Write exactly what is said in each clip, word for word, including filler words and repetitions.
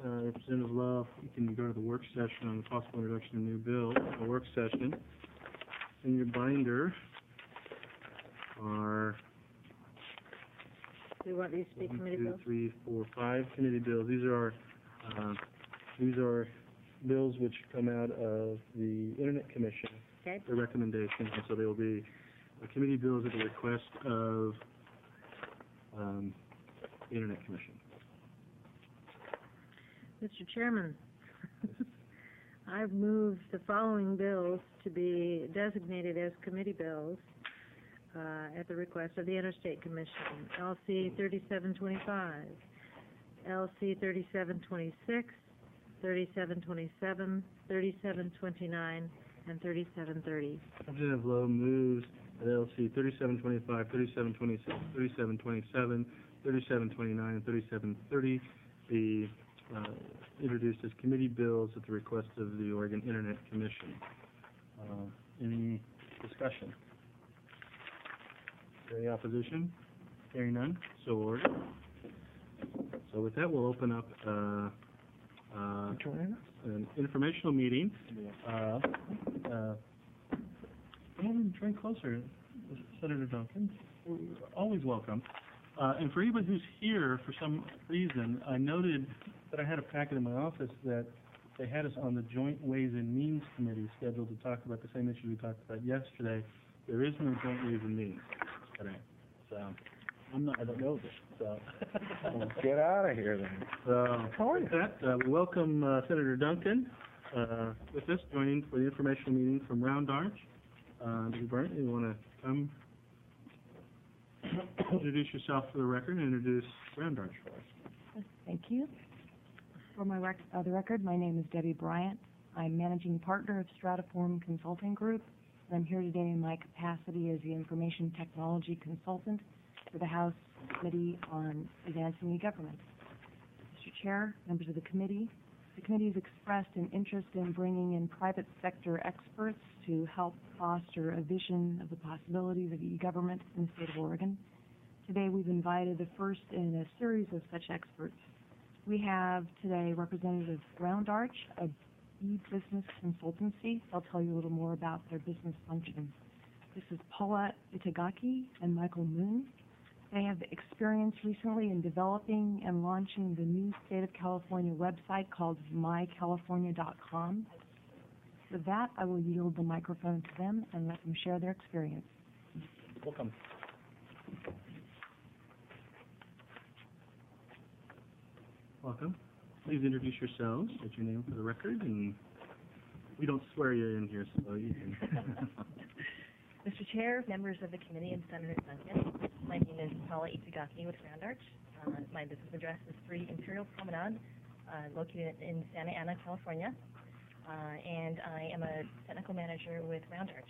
uh, Representative Love, you can go to the work session on the possible introduction of new bills, a work session. In your binder are Do you want these to be one, committee two, bills? three, four, five committee bills. These are, uh, these are bills which come out of the Internet Commission, Okay. their recommendations, and so they will be uh, committee bills at the request of um, the Internet Commission. Mister Chairman, I've moved the following bills to be designated as committee bills uh, at the request of the Interstate Commission. L C thirty-seven twenty-five, L C thirty-seven twenty-six, thirty-seven twenty-seven, thirty-seven twenty-nine, and thirty-seven thirty. Representative Lowe moves that L C thirty-seven twenty-five, thirty-seven twenty-six, thirty-seven twenty-seven, thirty-seven twenty-nine, and thirty-seven thirty be uh, introduced as committee bills at the request of the Oregon Internet Commission. Uh, any discussion? Any opposition? Hearing none, so ordered. So with that, we'll open up uh, uh, an informational meeting. Uh, uh, come on, join closer, Senator Duncan. You're always welcome. Uh, and for anybody who's here for some reason, I noted that I had a packet in my office that they had us on the Joint Ways and Means Committee scheduled to talk about the same issue we talked about yesterday. There is no Joint Ways and Means today, so I'm not. I don't know this. So Well, get out of here then. so with that, uh, we welcome uh, Senator Duncan uh, with us, joining for the informational meeting from Round Arch. Uh, Mister Burnt, you want to come introduce yourself for the record and introduce Round Arch for us? Thank you. For my rec uh, the record, my name is Debbie Bryant. I'm managing partner of Stratiform Consulting Group, and I'm here today in my capacity as the information technology consultant for the House Committee on Advancing E-Government. Mister Chair, members of the committee, the committee has expressed an interest in bringing in private sector experts to help foster a vision of the possibilities of e-government in the state of Oregon. Today we've invited the first in a series of such experts. We have today Representative Round Arch, a e-business consultancy. They'll tell you a little more about their business functions. This is Paula Itagaki and Michael Moon. They have experience recently in developing and launching the new State of California website called my california dot com. With that, I will yield the microphone to them and let them share their experience. Welcome. Welcome. Please introduce yourselves, state your name for the record, and we don't swear you in here, so you can. Mister Chair, members of the committee, and Senator Duncan, my name is Paula Itagaki with Round Arch. Uh, my business address is three Imperial Promenade, uh, located in Santa Ana, California, uh, and I am a technical manager with Round Arch.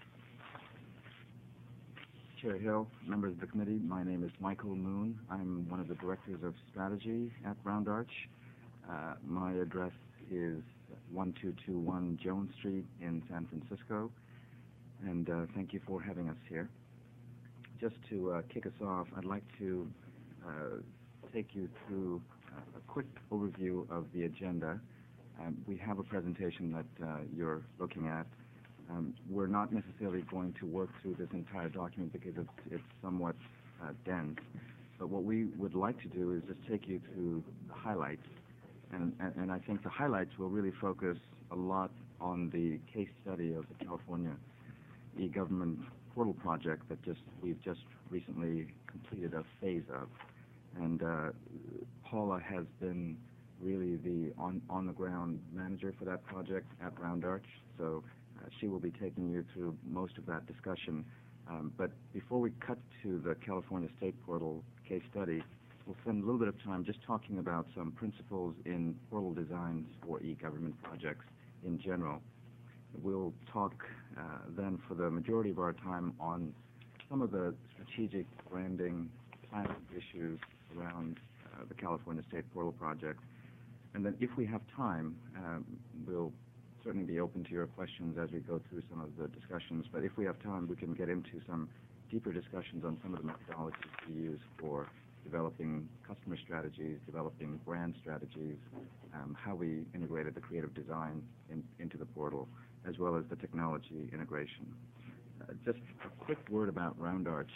Chair Hill, members of the committee, my name is Michael Moon. I'm one of the directors of strategy at Round Arch. Uh, my address is one two two one Jones Street in San Francisco, and uh, thank you for having us here. Just to uh, kick us off, I'd like to uh, take you through uh, a quick overview of the agenda. Um, we have a presentation that uh, you're looking at. Um, we're not necessarily going to work through this entire document because it's, it's somewhat uh, dense, but what we would like to do is just take you through the highlights, and, and, and I think the highlights will really focus a lot on the case study of the California e-government portal project that just we've just recently completed a phase of, and uh, Paula has been really the on, on the ground manager for that project at Round Arch, so Uh, she will be taking you through most of that discussion. Um, but before we cut to the California State Portal case study, we'll spend a little bit of time just talking about some principles in portal designs for e-government projects in general. We'll talk uh, then for the majority of our time on some of the strategic branding planning issues around uh, the California State Portal project. And then if we have time, um, we'll certainly be open to your questions as we go through some of the discussions, but if we have time, we can get into some deeper discussions on some of the methodologies we use for developing customer strategies, developing brand strategies, um, how we integrated the creative design in, into the portal, as well as the technology integration. Uh, just a quick word about RoundArch.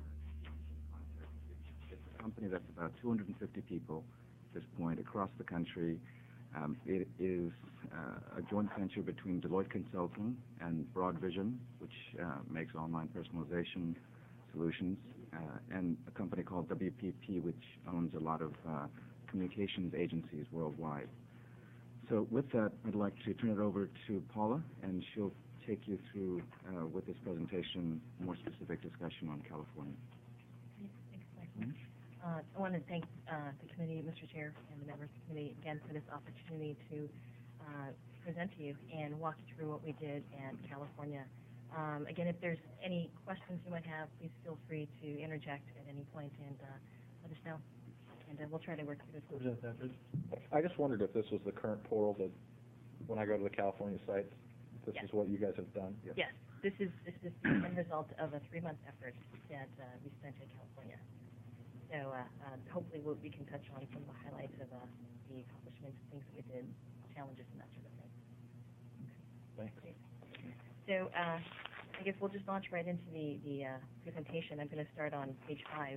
It's a company that's about two hundred fifty people at this point across the country. Um, it is uh, a joint venture between Deloitte Consulting and Broadvision, which uh, makes online personalization solutions, uh, and a company called W P P, which owns a lot of uh, communications agencies worldwide. So with that, I'd like to turn it over to Paula, and she'll take you through, uh, with this presentation, more specific discussion on California. Thanks, Michael. Uh, I want to thank uh, the committee, Mister Chair, and the members of the committee again for this opportunity to uh, present to you and walk you through what we did in California. Um, again, if there's any questions you might have, please feel free to interject at any point and uh, let us know. And uh, we'll try to work through this. Representative Etheridge. I just wondered if this was the current portal that, when I go to the California site, this Yes. is what you guys have done? Yes, this is this is the end result of a three-month effort that uh, we spent in California. So uh, uh, hopefully we'll, we can touch on some of the highlights of uh, the accomplishments, things that we did, challenges, and that sort of thing. Thanks. Great. So uh, I guess we'll just launch right into the, the uh, presentation. I'm going to start on page five.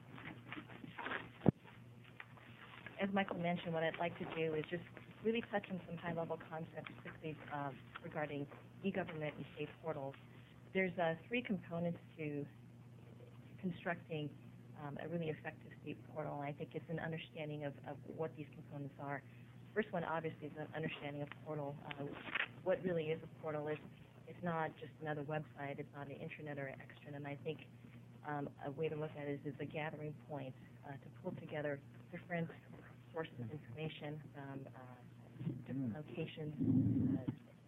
As Michael mentioned, what I'd like to do is just really touch on some high-level concepts quickly uh, regarding e-government and state portals. There's uh, three components to constructing um, a really effective state portal, and I think it's an understanding of, of what these components are. First one, obviously, is an understanding of portal. Uh, what really is a portal? It's, it's not just another website. It's not an intranet or an extranet, and I think um, a way to look at it is, is a gathering point uh, to pull together different sources of information from uh, different locations uh,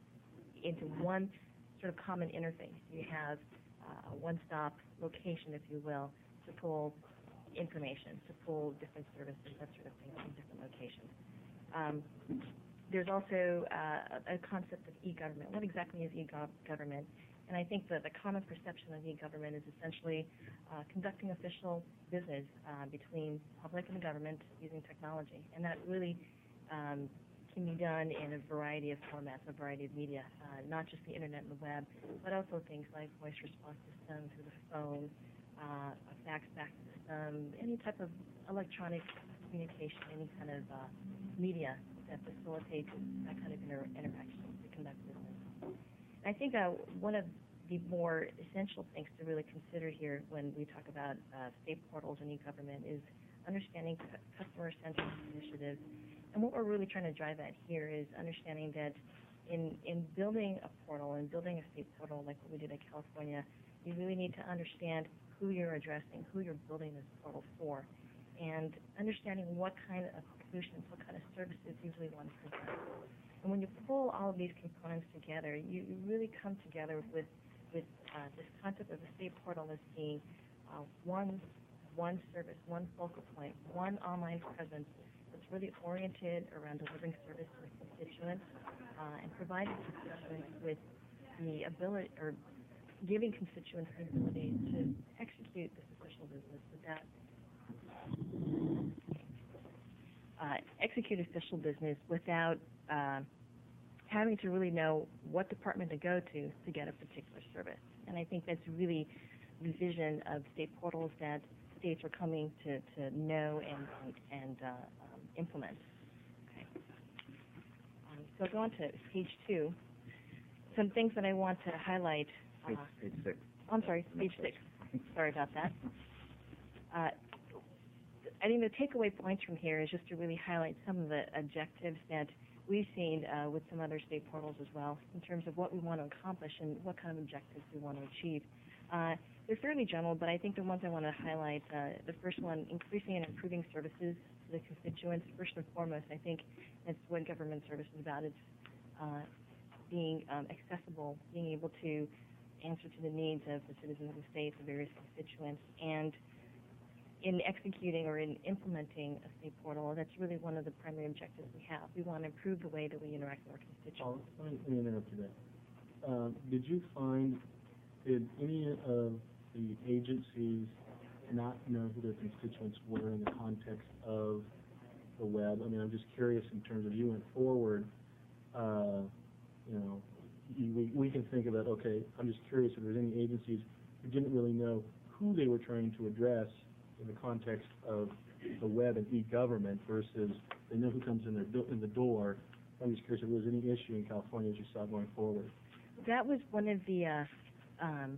into one sort of common interface. You have uh, a one-stop location, if you will, to pull information, to pull different services, that sort of thing, from different locations. Um, there's also uh, a concept of e-government. What exactly is e-government? And I think that the common perception of e-government is essentially uh, conducting official business uh, between public and the government using technology. And that really um, can be done in a variety of formats, a variety of media, uh, not just the internet and the web, but also things like voice response systems through the phone, uh, a fax back system, any type of electronic communication, any kind of uh, media that facilitates that kind of inter interaction to conduct business. I think uh, one of the more essential things to really consider here when we talk about uh, state portals and e-government is understanding customer-centric initiatives. And what we're really trying to drive at here is understanding that in, in building a portal and building a state portal like what we did in California, you really need to understand who you're addressing, who you're building this portal for, and understanding what kind of solutions, what kind of services you really want to present. And when you pull all of these components together, you, you really come together with, with uh, this concept of the state portal as being uh, one, one service, one focal point, one online presence that's really oriented around delivering service to constituents uh, and providing constituents with the ability, or giving constituents the ability to execute this official business without uh, execute official business without uh, having to really know what department to go to to get a particular service. And I think that's really the vision of state portals that states are coming to, to know and, and, and uh, um, implement. Okay. Um, so I'll go on to page two. Some things that I want to highlight. Uh, Page, page six. I'm sorry, page six. Sorry about that. Uh, I think the takeaway points from here is just to really highlight some of the objectives that we've seen uh, with some other state portals as well, in terms of what we want to accomplish and what kind of objectives we want to achieve. Uh, they're fairly general, but I think the ones I want to highlight, uh, the first one, increasing and improving services to the constituents. First and foremost, I think that's what government service is about. It's uh, being um, accessible, being able to answer to the needs of the citizens of the state, the various constituents, and in executing or in implementing a state portal, that's really one of the primary objectives we have. We want to improve the way that we interact with our constituents. Oh, let me, let me interrupt you there. Uh, did you find, did any of the agencies not know who their constituents were in the context of the web. I mean, I'm just curious in terms of you went forward, uh, you know, you, we, we can think about, okay, I'm just curious if there's any agencies who didn't really know who they were trying to address in the context of the web and e-government versus they know who comes in their do- in the door. I'm just curious if there was any issue in California as you saw going forward. That was one of the uh, um,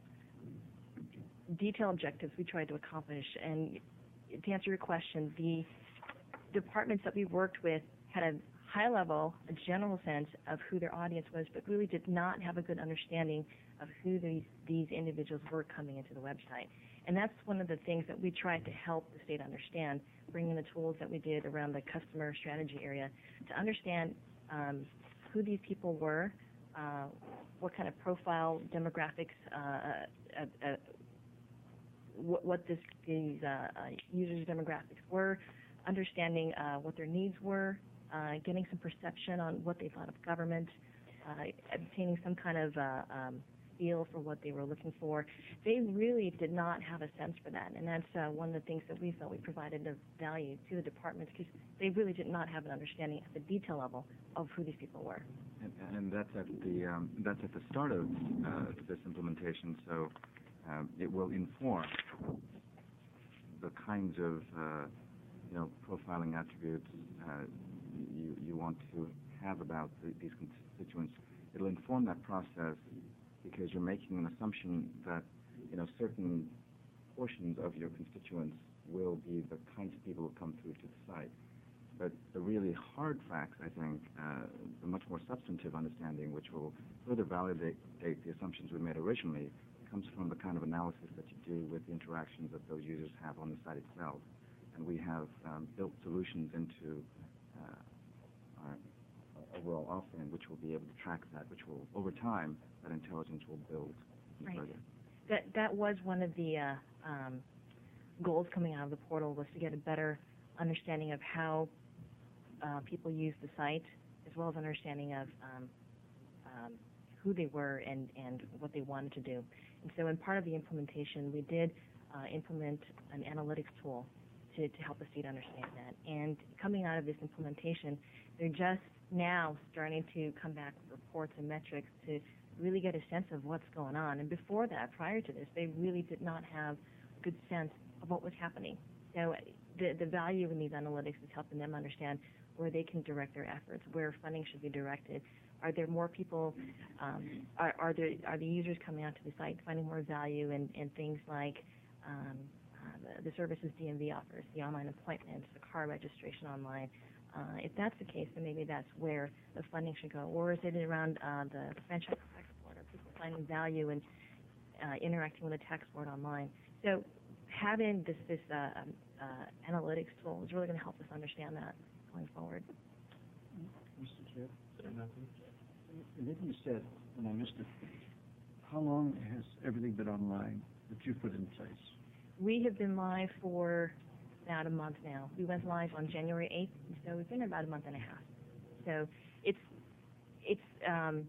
detailed objectives we tried to accomplish. And to answer your question, the departments that we worked with had a high level, a general sense of who their audience was, but really did not have a good understanding of who these, these individuals were coming into the website. And that's one of the things that we tried to help the state understand, bringing the tools that we did around the customer strategy area to understand um, who these people were, uh, what kind of profile demographics, uh, uh, uh, what, what this, these uh, uh, users' demographics were, understanding uh, what their needs were, uh, getting some perception on what they thought of government, uh, obtaining some kind of uh, um, feel for what they were looking for. They really did not have a sense for that, and that's uh, one of the things that we felt we provided of value to the departments because they really did not have an understanding at the detail level of who these people were. And, and that's at the um, that's at the start of uh, this implementation, so um, it will inform the kinds of uh, you know profiling attributes uh, you you want to have about the, these constituents. It'll inform that process because you're making an assumption that you know certain portions of your constituents will be the kinds of people who come through to the site. But the really hard facts, I think, uh, the much more substantive understanding, which will further validate the assumptions we made originally, comes from the kind of analysis that you do with the interactions that those users have on the site itself. And we have um, built solutions into uh, our overall offering, which will be able to track that, which will, over time, that intelligence will build Right. further. That that was one of the uh, um, goals coming out of the portal was to get a better understanding of how uh, people use the site, as well as understanding of um, um, who they were and, and what they wanted to do. And so in part of the implementation, we did uh, implement an analytics tool to, to help the state understand that. And coming out of this implementation, they're just now starting to come back with reports and metrics to really get a sense of what's going on. And before that, prior to this, they really did not have a good sense of what was happening. So the, the value in these analytics is helping them understand where they can direct their efforts, where funding should be directed. Are there more people, um, are, are, there, are the users coming out to the site finding more value in, in things like um, uh, the, the services D M V offers, the online appointments, the car registration online? Uh, if that's the case, then maybe that's where the funding should go. Or is it around uh, the, the franchise tax board? Are people finding value in uh, interacting with the tax board online? So having this, this uh, um, uh, analytics tool is really going to help us understand that going forward. Mister Chair, maybe you said, and I missed it, how long has everything been online that you put in place? We have been live for about a month now. We went live on January eighth, so we've been about a month and a half. So it's it's um,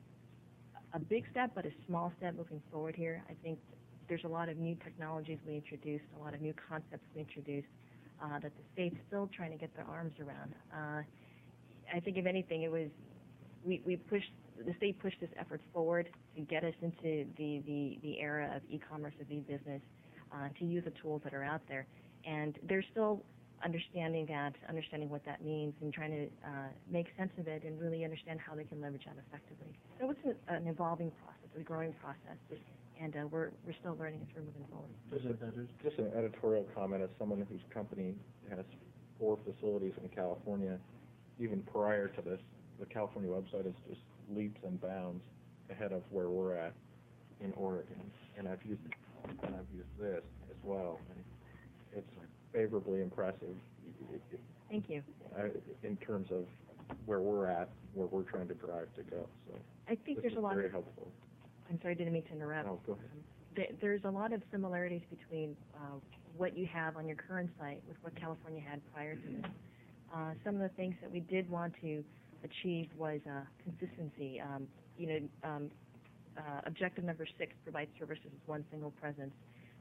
a big step, but a small step moving forward here. I think there's a lot of new technologies we introduced, a lot of new concepts we introduced uh, that the state's still trying to get their arms around. Uh, I think if anything, it was we, we pushed the state pushed this effort forward to get us into the, the, the era of e-commerce, of e-business, uh, to use the tools that are out there. And they're still understanding that, understanding what that means, and trying to uh, make sense of it and really understand how they can leverage that effectively. So it's a, an evolving process, a growing process, and uh, we're we're still learning as we're moving forward. Just an editorial comment as someone whose company has four facilities in California. Even prior to this, the California website is just leaps and bounds ahead of where we're at in Oregon. And I've used and I've used this as well. And it's favorably impressive. Thank you. Uh, in terms of where we're at, where we're trying to drive to go. So I think this there's is a lot very of. helpful. I'm sorry, didn't mean to interrupt. No, go ahead. Th- There's a lot of similarities between uh, what you have on your current site with what California had prior to this. Uh, some of the things that we did want to achieve was uh, consistency. Um, you know, um, uh, objective number six, provide services with one single presence.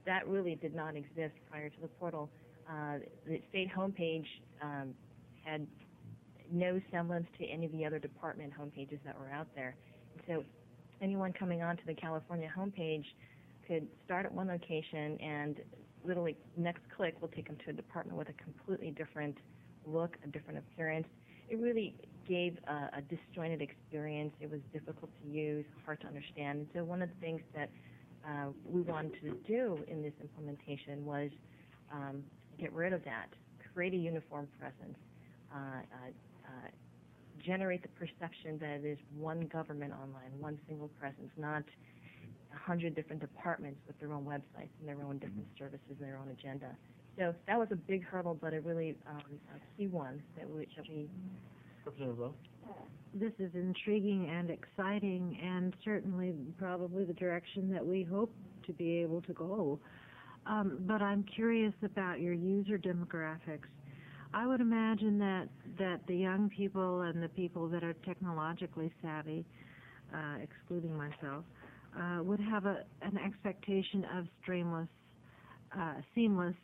that really did not exist prior to the portal. Uh, the state homepage um, had no semblance to any of the other department homepages that were out there. And so anyone coming onto the California homepage could start at one location and literally next click will take them to a department with a completely different look, a different appearance. It really gave a, a disjointed experience. It was difficult to use, hard to understand. And so one of the things that uh, we wanted to do in this implementation was um, get rid of that, create a uniform presence, uh, uh, uh, generate the perception that it is one government online, one single presence, not a hundred different departments with their own websites and their own different services and their own agenda. So that was a big hurdle, but a really um, a key one that we, that we Representative Lowe? This is intriguing and exciting, and certainly probably the direction that we hope to be able to go. Um, but I'm curious about your user demographics. I would imagine that, that the young people and the people that are technologically savvy, uh, excluding myself, uh, would have a, an expectation of streamless, uh, seamless,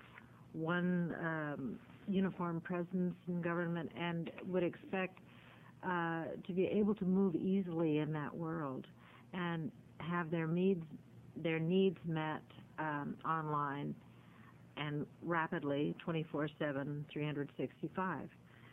one um, uniform presence in government, and would expect uh, to be able to move easily in that world and have their needs, their needs met um, online and rapidly, twenty-four seven, three hundred sixty-five.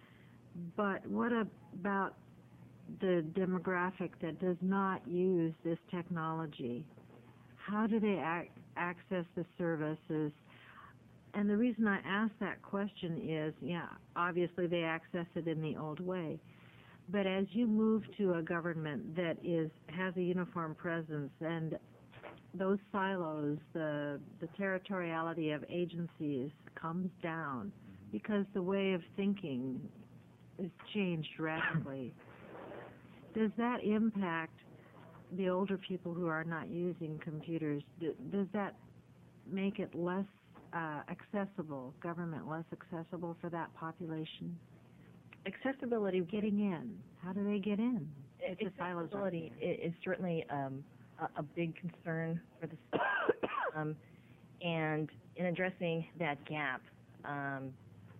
But what about the demographic that does not use this technology? How do they ac access the services? And the reason I ask that question is, yeah, obviously they access it in the old way. But as you move to a government that is has a uniform presence, and those silos, the, the territoriality of agencies comes down because the way of thinking is changed radically. Does that impact the older people who are not using computers? Does that make it less uh, accessible, government less accessible for that population? accessibility Getting in. How do they get in? If the silos are- accessibility i- is certainly um, a, a big concern for the state. um, and in addressing that gap, um,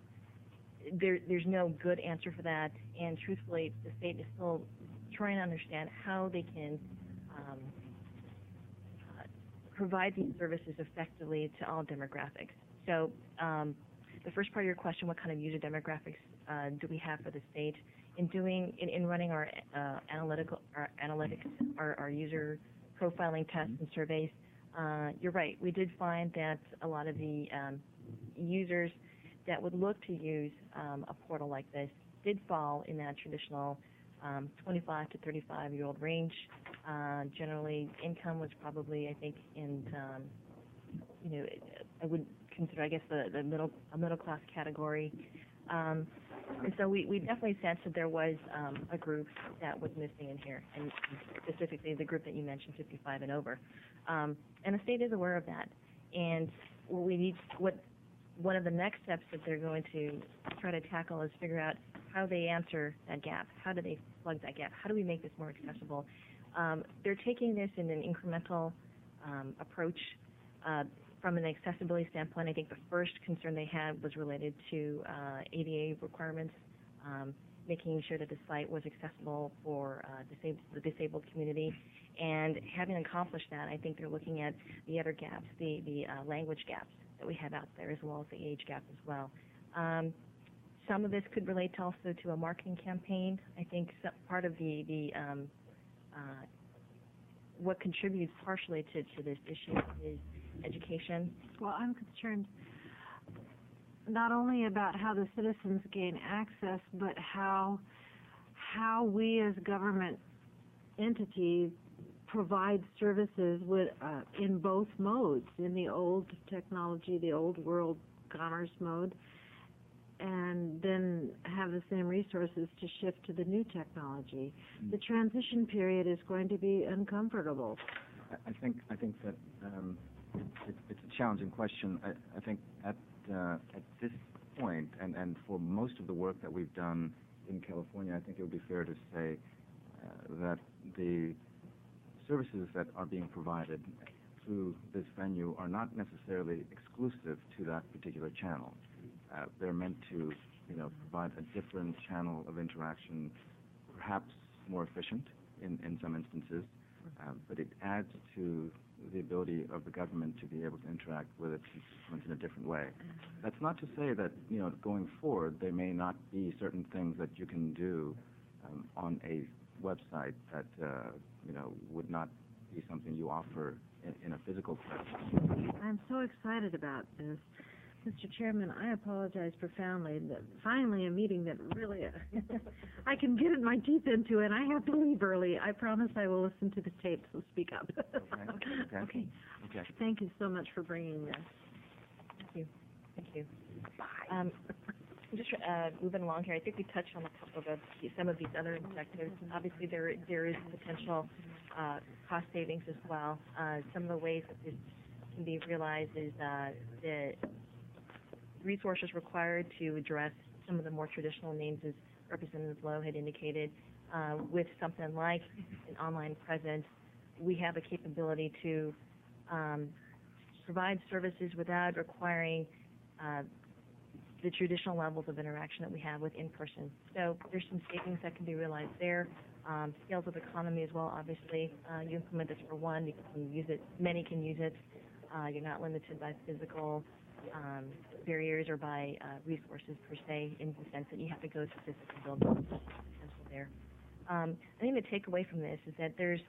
there, there's no good answer for that. And truthfully, the state is still trying to understand how they can um, uh, provide these services effectively to all demographics. So um, the first part of your question, what kind of user demographics uh, do we have for the state? In doing, in, in running our uh, analytical, our analytics, our, our user profiling tests and surveys, uh, you're right. We did find that a lot of the um, users that would look to use um, a portal like this did fall in that traditional um, twenty-five to thirty-five year old range. Uh, generally, income was probably, I think, in um, you know, I would consider, I guess, the, the middle a middle class category. Um, and so we, we definitely sensed that there was um, a group that was missing in here, and specifically the group that you mentioned, fifty-five and over. Um, and the state is aware of that. And what we need, what one of the next steps that they're going to try to tackle is figure out how they answer that gap. How do they plug that gap? How do we make this more accessible? Um, they're taking this in an incremental um, approach. Uh, From an accessibility standpoint, I think the first concern they had was related to uh, A D A requirements, um, making sure that the site was accessible for uh, disab the disabled community. And having accomplished that, I think they're looking at the other gaps, the, the uh, language gaps that we have out there, as well as the age gap as well. Um, some of this could relate also to a marketing campaign. I think some, part of the, the um, uh, what contributes partially to, to this issue is education. Well, I'm concerned not only about how the citizens gain access, but how how we as government entities provide services with uh, in both modes, in the old technology, the old world commerce mode, and then have the same resources to shift to the new technology. The transition period is going to be uncomfortable. I, I think I think that um, it, it's a challenging question. I, I think at uh, at this point, and, and for most of the work that we've done in California, I think it would be fair to say uh, that the services that are being provided through this venue are not necessarily exclusive to that particular channel. Uh, they're meant to, you know, provide a different channel of interaction, perhaps more efficient in, in some instances, uh, but it adds to the ability of the government to be able to interact with its constituents in a different way. That's not to say that, you know, going forward, there may not be certain things that you can do um, on a website that, uh, you know, would not be something you offer in, in a physical place. I'm so excited about this. Mister Chairman, I apologize profoundly that finally a meeting that really I can get my teeth into, and I have to leave early. I promise I will listen to the tape, so speak up. Okay. Okay. Okay. Okay. Thank you so much for bringing this. Thank you. Thank you. Um, just uh, moving along here, I think we touched on a couple of the, some of these other objectives. Obviously, there there is potential uh, cost savings as well. Uh, some of the ways that this can be realized is uh, the resources required to address some of the more traditional names, as Representative Lowe had indicated. Uh, with something like an online presence, we have a capability to um, provide services without requiring uh, the traditional levels of interaction that we have with in-person. So there's some savings that can be realized there. Um, scales of economy as well, obviously. Uh, you implement this for one, you can use it, many can use it. Uh, you're not limited by physical um, barriers or by uh, resources per se, in the sense that you have to go to physical buildings. Potential there. Um, I think the takeaway from this is that there's,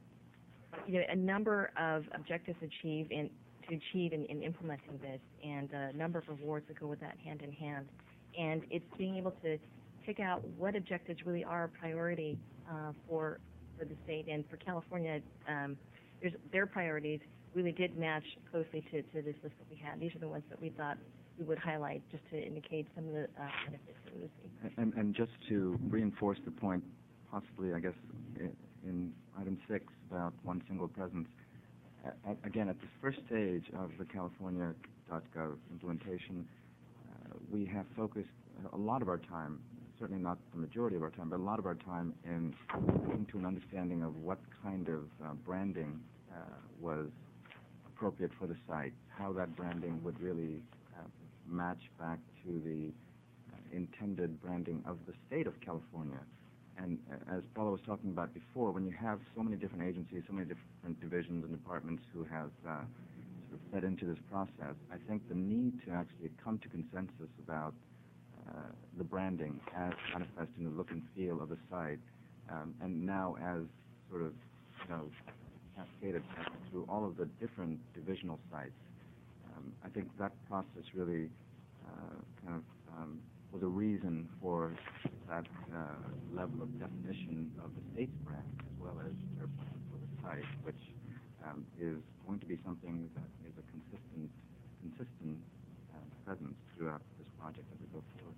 you know, a number of objectives achieved in to achieve in, in implementing this, and a number of rewards that go with that hand in hand. And it's being able to pick out what objectives really are a priority uh, for for the state, and for California, um, there's their priorities really did match closely to, to this list that we had. These are the ones that we thought we would highlight just to indicate some of the uh, benefits that we would see. And, and just to reinforce the point, possibly, I guess, in, in item six about one single presence, a- a- again, at this first stage of the California dot gov implementation, uh, we have focused a lot of our time, certainly not the majority of our time, but a lot of our time in coming to an understanding of what kind of uh, branding uh, was appropriate for the site, how that branding would really uh, match back to the uh, intended branding of the state of California. And uh, as Paula was talking about before, when you have so many different agencies, so many different divisions and departments who have uh, sort of fed into this process, I think the need to actually come to consensus about uh, the branding as manifest in the look and feel of the site, um, and now as sort of, you know, cascaded through all of the different divisional sites. Um, I think that process really uh, kind of um, was a reason for that uh, level of definition of the state's brand as well as their plan for the site, which um, is going to be something that is a consistent, consistent uh, presence throughout this project as we go forward.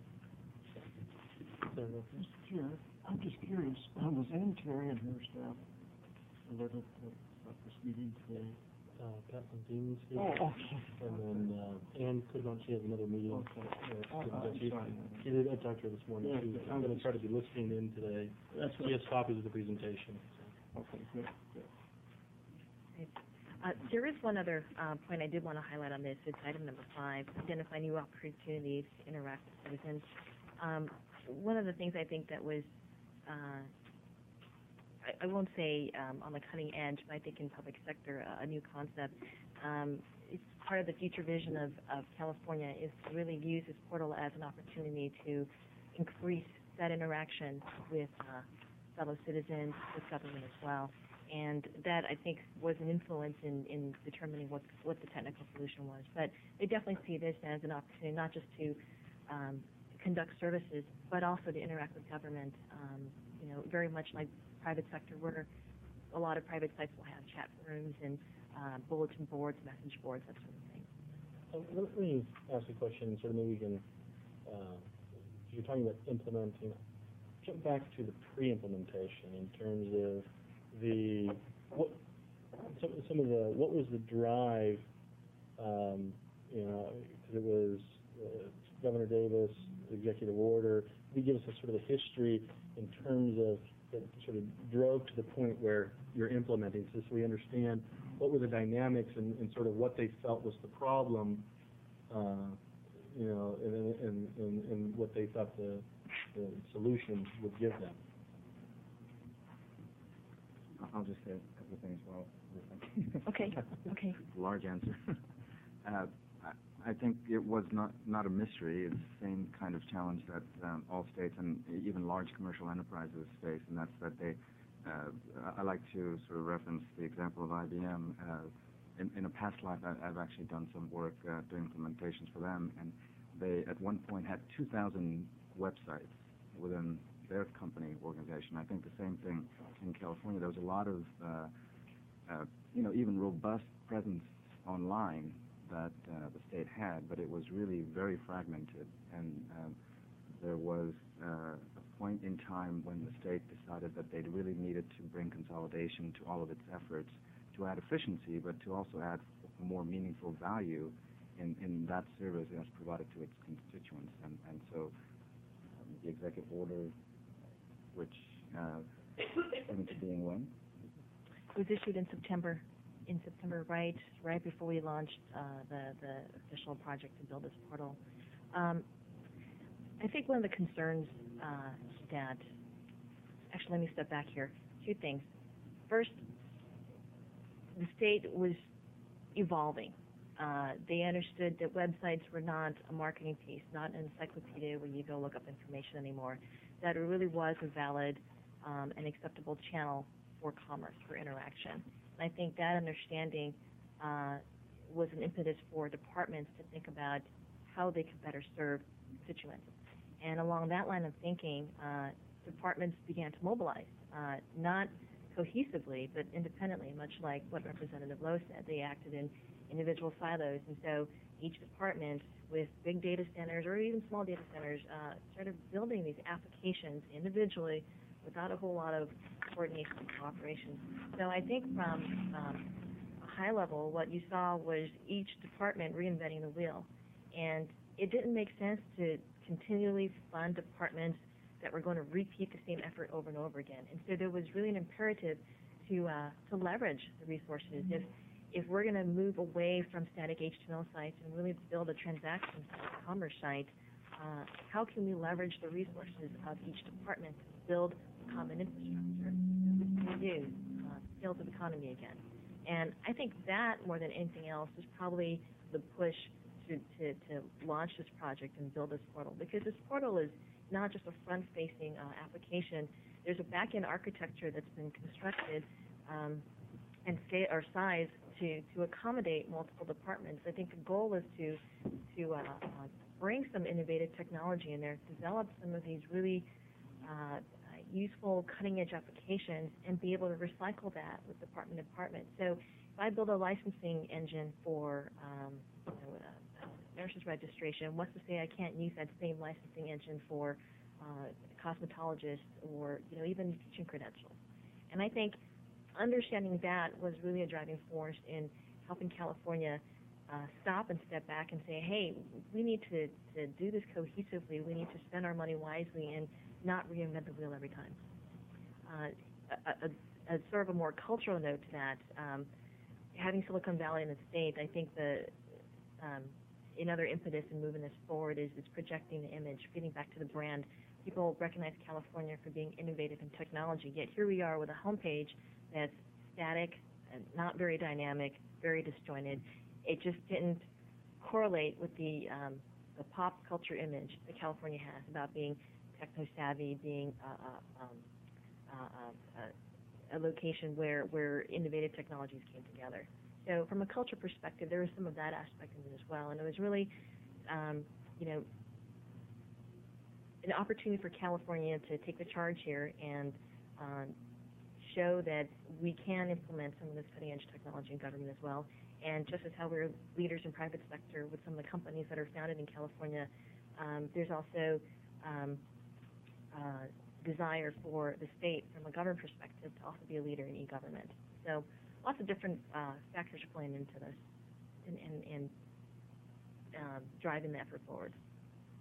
Mister Chair, I'm just curious, uh, was Ann Terry and her staff alerted to about this meeting today? Uh, Kathleen Dean's here. Oh, okay. And then, uh, Ann could not, she has another meeting. Okay. Uh, Oh, but I'm she, sorry. she did, I talked to her this morning. Yeah, She's okay. I'm gonna just- try to be listening in today. That's She has copies of the presentation. Okay, good, good. Uh, there is one other uh, point I did want to highlight on this. It's item number five, identify new opportunities to interact with citizens. Um, one of the things I think that was, uh, I, I won't say um, on the cutting edge, but I think in public sector, uh, a new concept. Um, it's part of the future vision of, of California is to really use this portal as an opportunity to increase that interaction with uh, fellow citizens, with government as well. And that, I think, was an influence in, in determining what, what the technical solution was. But they definitely see this as an opportunity not just to um, conduct services, but also to interact with government, um, you know, very much like private sector, where a lot of private sites will have chat rooms and uh, bulletin boards, message boards, that sort of thing. Uh, let me ask a question, sort of maybe we can, uh, you're talking about implementing, jump back to the pre-implementation in terms of the, what, some, some of the, what was the drive, um, you know, because it was uh, Governor Davis, executive order. Could you give us a sort of a history in terms of that sort of drove to the point where you're implementing, so we understand what were the dynamics and, and sort of what they felt was the problem, uh, you know, and, and, and, and what they thought the, the solution would give them. I'll just say a couple of things while Okay, okay. Large answer. uh, I, I think it was not, not a mystery. It's the same kind of challenge that um, all states and even large commercial enterprises face, and that's that they, uh, I like to sort of reference the example of I B M. Uh, in, in a past life, I, I've actually done some work uh, doing implementations for them, and they at one point had two thousand websites within their company organization. I think the same thing in California. There was a lot of, uh, uh, you know, even robust presence online that uh, the state had, but it was really very fragmented. And um, there was uh, a point in time when the state decided that they really needed to bring consolidation to all of its efforts to add efficiency, but to also add more meaningful value in, in that service as provided to its constituents. And, and so um, the executive order, which uh, came into being when? It was issued in September, in September, right, right before we launched uh, the, the official project to build this portal. Um, I think one of the concerns uh, that, actually let me step back here, two things. First, the state was evolving. Uh, they understood that websites were not a marketing piece, not an encyclopedia where you go look up information anymore, that it really was a valid um, and acceptable channel for commerce, for interaction. And I think that understanding uh, was an impetus for departments to think about how they could better serve constituents. And along that line of thinking, uh, departments began to mobilize, uh, not cohesively, but independently, much like what Representative Lowe said. They acted in individual silos, and so each department with big data centers or even small data centers uh, started building these applications individually without a whole lot of coordination and cooperation. So I think from um, a high level, what you saw was each department reinventing the wheel, and it didn't make sense to continually fund departments that were going to repeat the same effort over and over again. And so there was really an imperative to uh, to leverage the resources. Mm-hmm. If if we're going to move away from static H T M L sites and really build a transaction site, commerce site, uh, how can we leverage the resources of each department to build a common infrastructure, which can do uh, scale of economy again? And I think that, more than anything else, is probably the push to, to, to launch this project and build this portal, because this portal is not just a front-facing uh, application. There's a back-end architecture that's been constructed um, and scale or size to, to accommodate multiple departments. I think the goal is to to uh, uh, bring some innovative technology in there, develop some of these really uh, useful cutting-edge applications, and be able to recycle that with department to department. So if I build a licensing engine for um, you know, uh, nurses registration, what's to say I can't use that same licensing engine for uh, cosmetologists or, you know, even teaching credentials? And I think understanding that was really a driving force in helping California uh, stop and step back and say, hey, we need to, to do this cohesively. We need to spend our money wisely and not reinvent the wheel every time. Uh, a, a, a sort of a more cultural note to that, um, having Silicon Valley in the state, I think the um, another impetus in moving this forward is, is projecting the image, getting back to the brand. People recognize California for being innovative in technology, yet here we are with a homepage that's static, and not very dynamic, very disjointed. It just didn't correlate with the, um, the pop culture image that California has about being techno-savvy, being uh, uh, um, uh, uh, a location where, where innovative technologies came together. So from a culture perspective, there was some of that aspect in it as well. And it was really, um, you know, an opportunity for California to take the charge here and um, show that we can implement some of this cutting-edge technology in government as well. And just as how we're leaders in private sector with some of the companies that are founded in California, um, there's also um, uh, desire for the state, from a government perspective, to also be a leader in e-government. So lots of different uh, factors playing into this and, and, and um, driving the effort forward.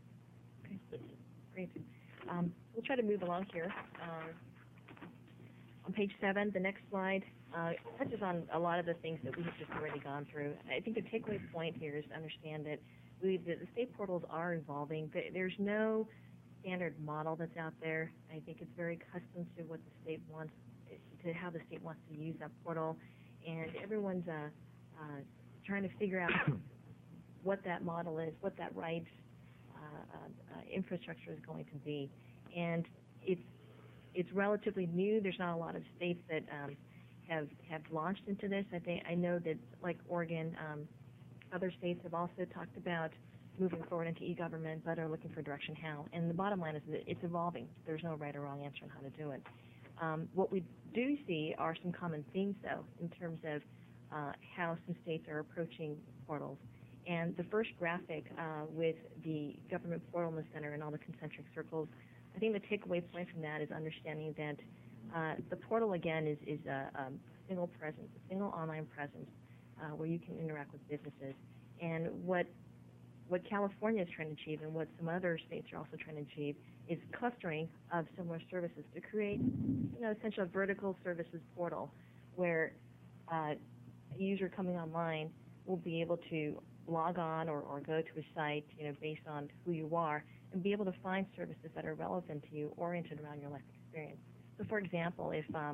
Okay, great. Um, we'll try to move along here. Uh, On page seven, the next slide, uh, touches on a lot of the things that we have just already gone through. I think the takeaway point here is to understand that we, the, the state portals are evolving. There- There's no standard model that's out there. I think it's very custom to what the state wants, to how the state wants to use that portal, and everyone's uh, uh, trying to figure out what that model is, what that rights uh, uh, infrastructure is going to be, and it's it's relatively new. There's not a lot of states that um, have have launched into this. I think I know that like Oregon, um, other states have also talked about moving forward into e-government, but are looking for direction how. And the bottom line is that it's evolving. There's no right or wrong answer on how to do it. Um, what we do see are some common themes, though, in terms of uh, how some states are approaching portals. And the first graphic uh, with the government portal in the center and all the concentric circles, I think the takeaway point from that is understanding that uh, the portal, again, is, is a, a single presence, a single online presence uh, where you can interact with businesses. And what what California is trying to achieve and what some other states are also trying to achieve is clustering of similar services to create, you know, essentially a vertical services portal where uh, a user coming online will be able to log on or, or go to a site, you know, based on who you are, and be able to find services that are relevant to you, oriented around your life experience. So, for example, if um,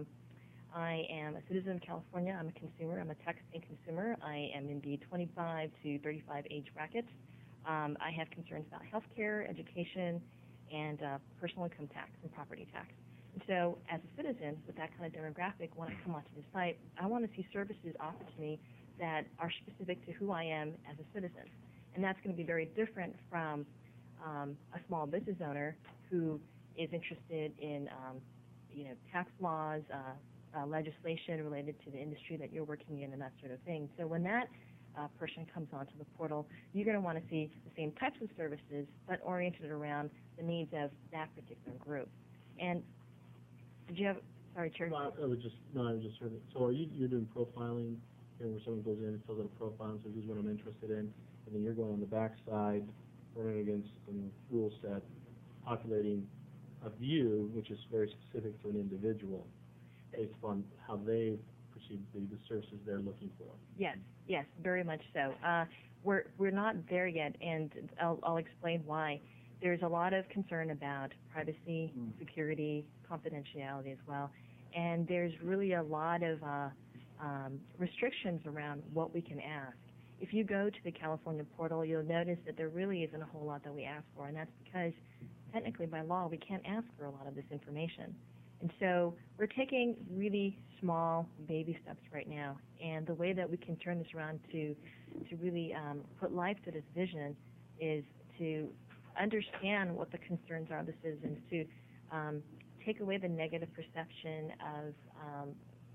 I am a citizen of California, I'm a consumer, I'm a tax-paying consumer, I am in the twenty-five to thirty-five age bracket, um, I have concerns about healthcare, education, and uh, personal income tax and property tax. And so, as a citizen with that kind of demographic, when I come onto the site, I want to see services offered to me that are specific to who I am as a citizen. And that's going to be very different from um, a small business owner who is interested in, um, you know, tax laws, uh, uh, legislation related to the industry that you're working in, and that sort of thing. So when that uh, person comes onto the portal, you're going to want to see the same types of services, but oriented around the needs of that particular group. And did you have, sorry, Chair? No, I was just, no, I was just heard it. So are you, you're doing profiling, you know, where someone goes in and fills out a profile and says, this is what I'm interested in, and then you're going on the backside, running against some rule set, populating a view which is very specific to an individual based upon how they perceive the, the services they're looking for. Yes, yes, very much so. Uh, we're we're not there yet, and I'll, I'll explain why. There's a lot of concern about privacy, Mm. security, confidentiality as well, and there's really a lot of uh, um, restrictions around what we can ask. If you go to the California portal, you'll notice that there really isn't a whole lot that we ask for, and that's because technically by law we can't ask for a lot of this information. And so we're taking really small baby steps right now, and the way that we can turn this around to to really um, put life to this vision is to understand what the concerns are of the citizens, to um, take away the negative perception of um,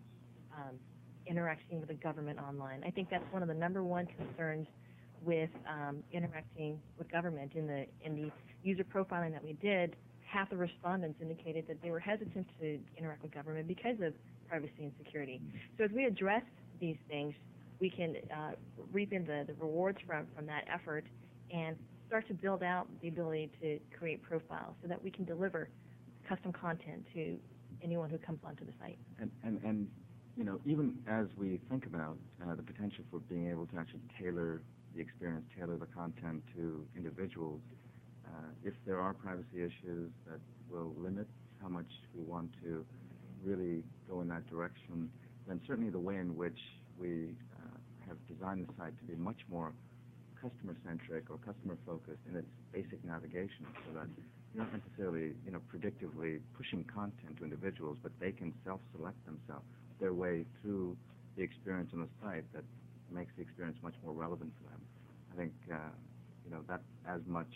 um, interacting with the government online. I think that's one of the number one concerns with um, interacting with government. In the in the user profiling that we did, half the respondents indicated that they were hesitant to interact with government because of privacy and security. So as we address these things, we can uh, reap in the, the rewards from, from that effort and start to build out the ability to create profiles so that we can deliver custom content to anyone who comes onto the site. And, and, and you know, even as we think about uh, the potential for being able to actually tailor the experience, tailor the content to individuals, uh, if there are privacy issues that will limit how much we want to really go in that direction, then certainly the way in which we uh, have designed the site to be much more customer-centric or customer-focused in its basic navigation, so that you're not necessarily, you know, predictively pushing content to individuals, but they can self-select themselves their way through the experience on the site that makes the experience much more relevant for them. I think, uh, you know, that as much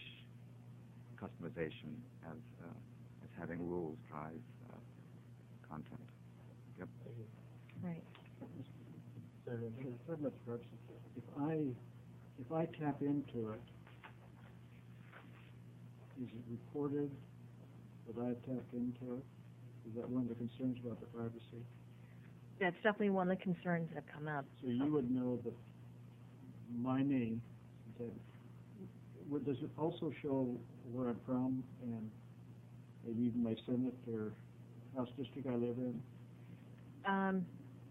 customization as uh, as having rules drive uh, content. Yep. Right. Very much, Rex. If I, if I tap into it, is it recorded that I tapped into it? Is that one of the concerns about the privacy? That's definitely one of the concerns that have come up. So you would know that my name, that, would, does it also show where I'm from and maybe even my Senate or House district I live in? Um,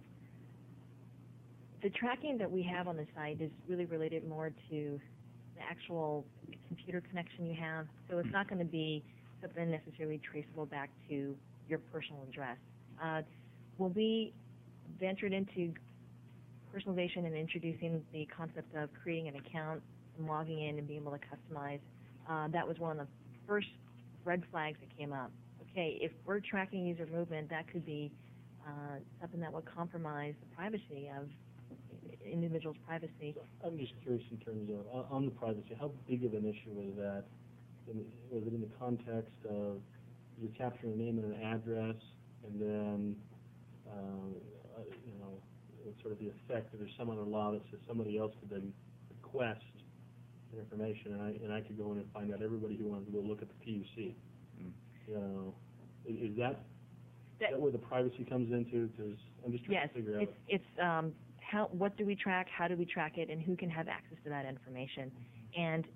the tracking that we have on the site is really related more to the actual computer connection you have. So it's not going to be something necessarily traceable back to your personal address. Uh, when we ventured into personalization and introducing the concept of creating an account and logging in and being able to customize, uh, that was one of the first red flags that came up. Okay, if we're tracking user movement, that could be uh, something that would compromise the privacy of individuals' privacy. I'm just curious in terms of, on- on the privacy, how big of an issue was that? In- Was it in the context of you're capturing a name and an address, and then, um, uh, you know, it's sort of the effect that there's some other law that says somebody else could then request information, and I, and I could go in and find out everybody who wanted to go look at the P U C. Mm. You know, is, is that, is That- that where the privacy comes into? Because I'm just trying Yes, to figure out. it's, it's, um, how, what do we track, how do we track it, and who can have access to that information? And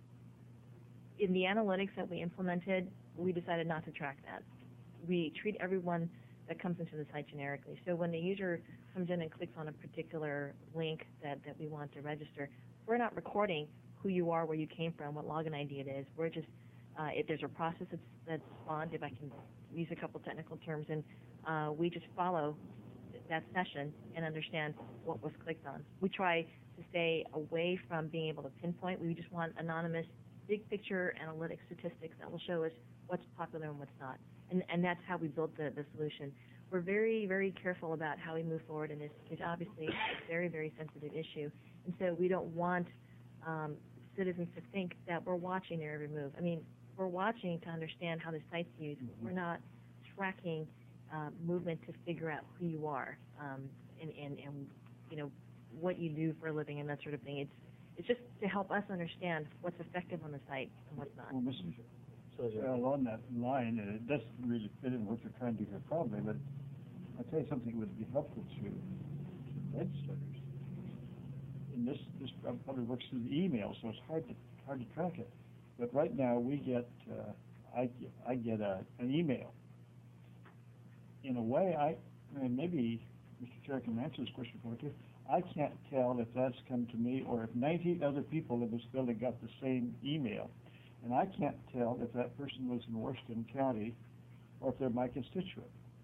in the analytics that we implemented, we decided not to track that. We treat everyone that comes into the site generically. So when the user comes in and clicks on a particular link that, that we want to register, we're not recording who you are, where you came from, what login I D it is. We're just, uh, if there's a process that's, that's spawned, if I can use a couple technical terms, and uh, we just follow that session and understand what was clicked on. We try to stay away from being able to pinpoint. We just want anonymous, big picture analytic statistics that will show us what's popular and what's not. And, and that's how we built the, the solution. We're very, very careful about how we move forward in this, because obviously it's a very, very sensitive issue. And so we don't want um, citizens to think that we're watching their every move. I mean, we're watching to understand how the site's used. We're not tracking uh, movement to figure out who you are, um, and, and, and, you know, what you do for a living and that sort of thing. It's, it's just to help us understand what's effective on the site and what's not. Well, Mister So, yeah. Well, on that line, and it doesn't really fit in what you're trying to do here probably, but I'll tell you something that would be helpful to to legislators. And this, this probably works through the email, so it's hard to, hard to track it. But right now, we get, uh, I, get- I get a, an email. In a way, I, and maybe Mister Chair can answer this question for me too. I can't tell if that's come to me or if nineteen other people in this building got the same email. And I can't tell if that person was in Washington County or if they're my constituent.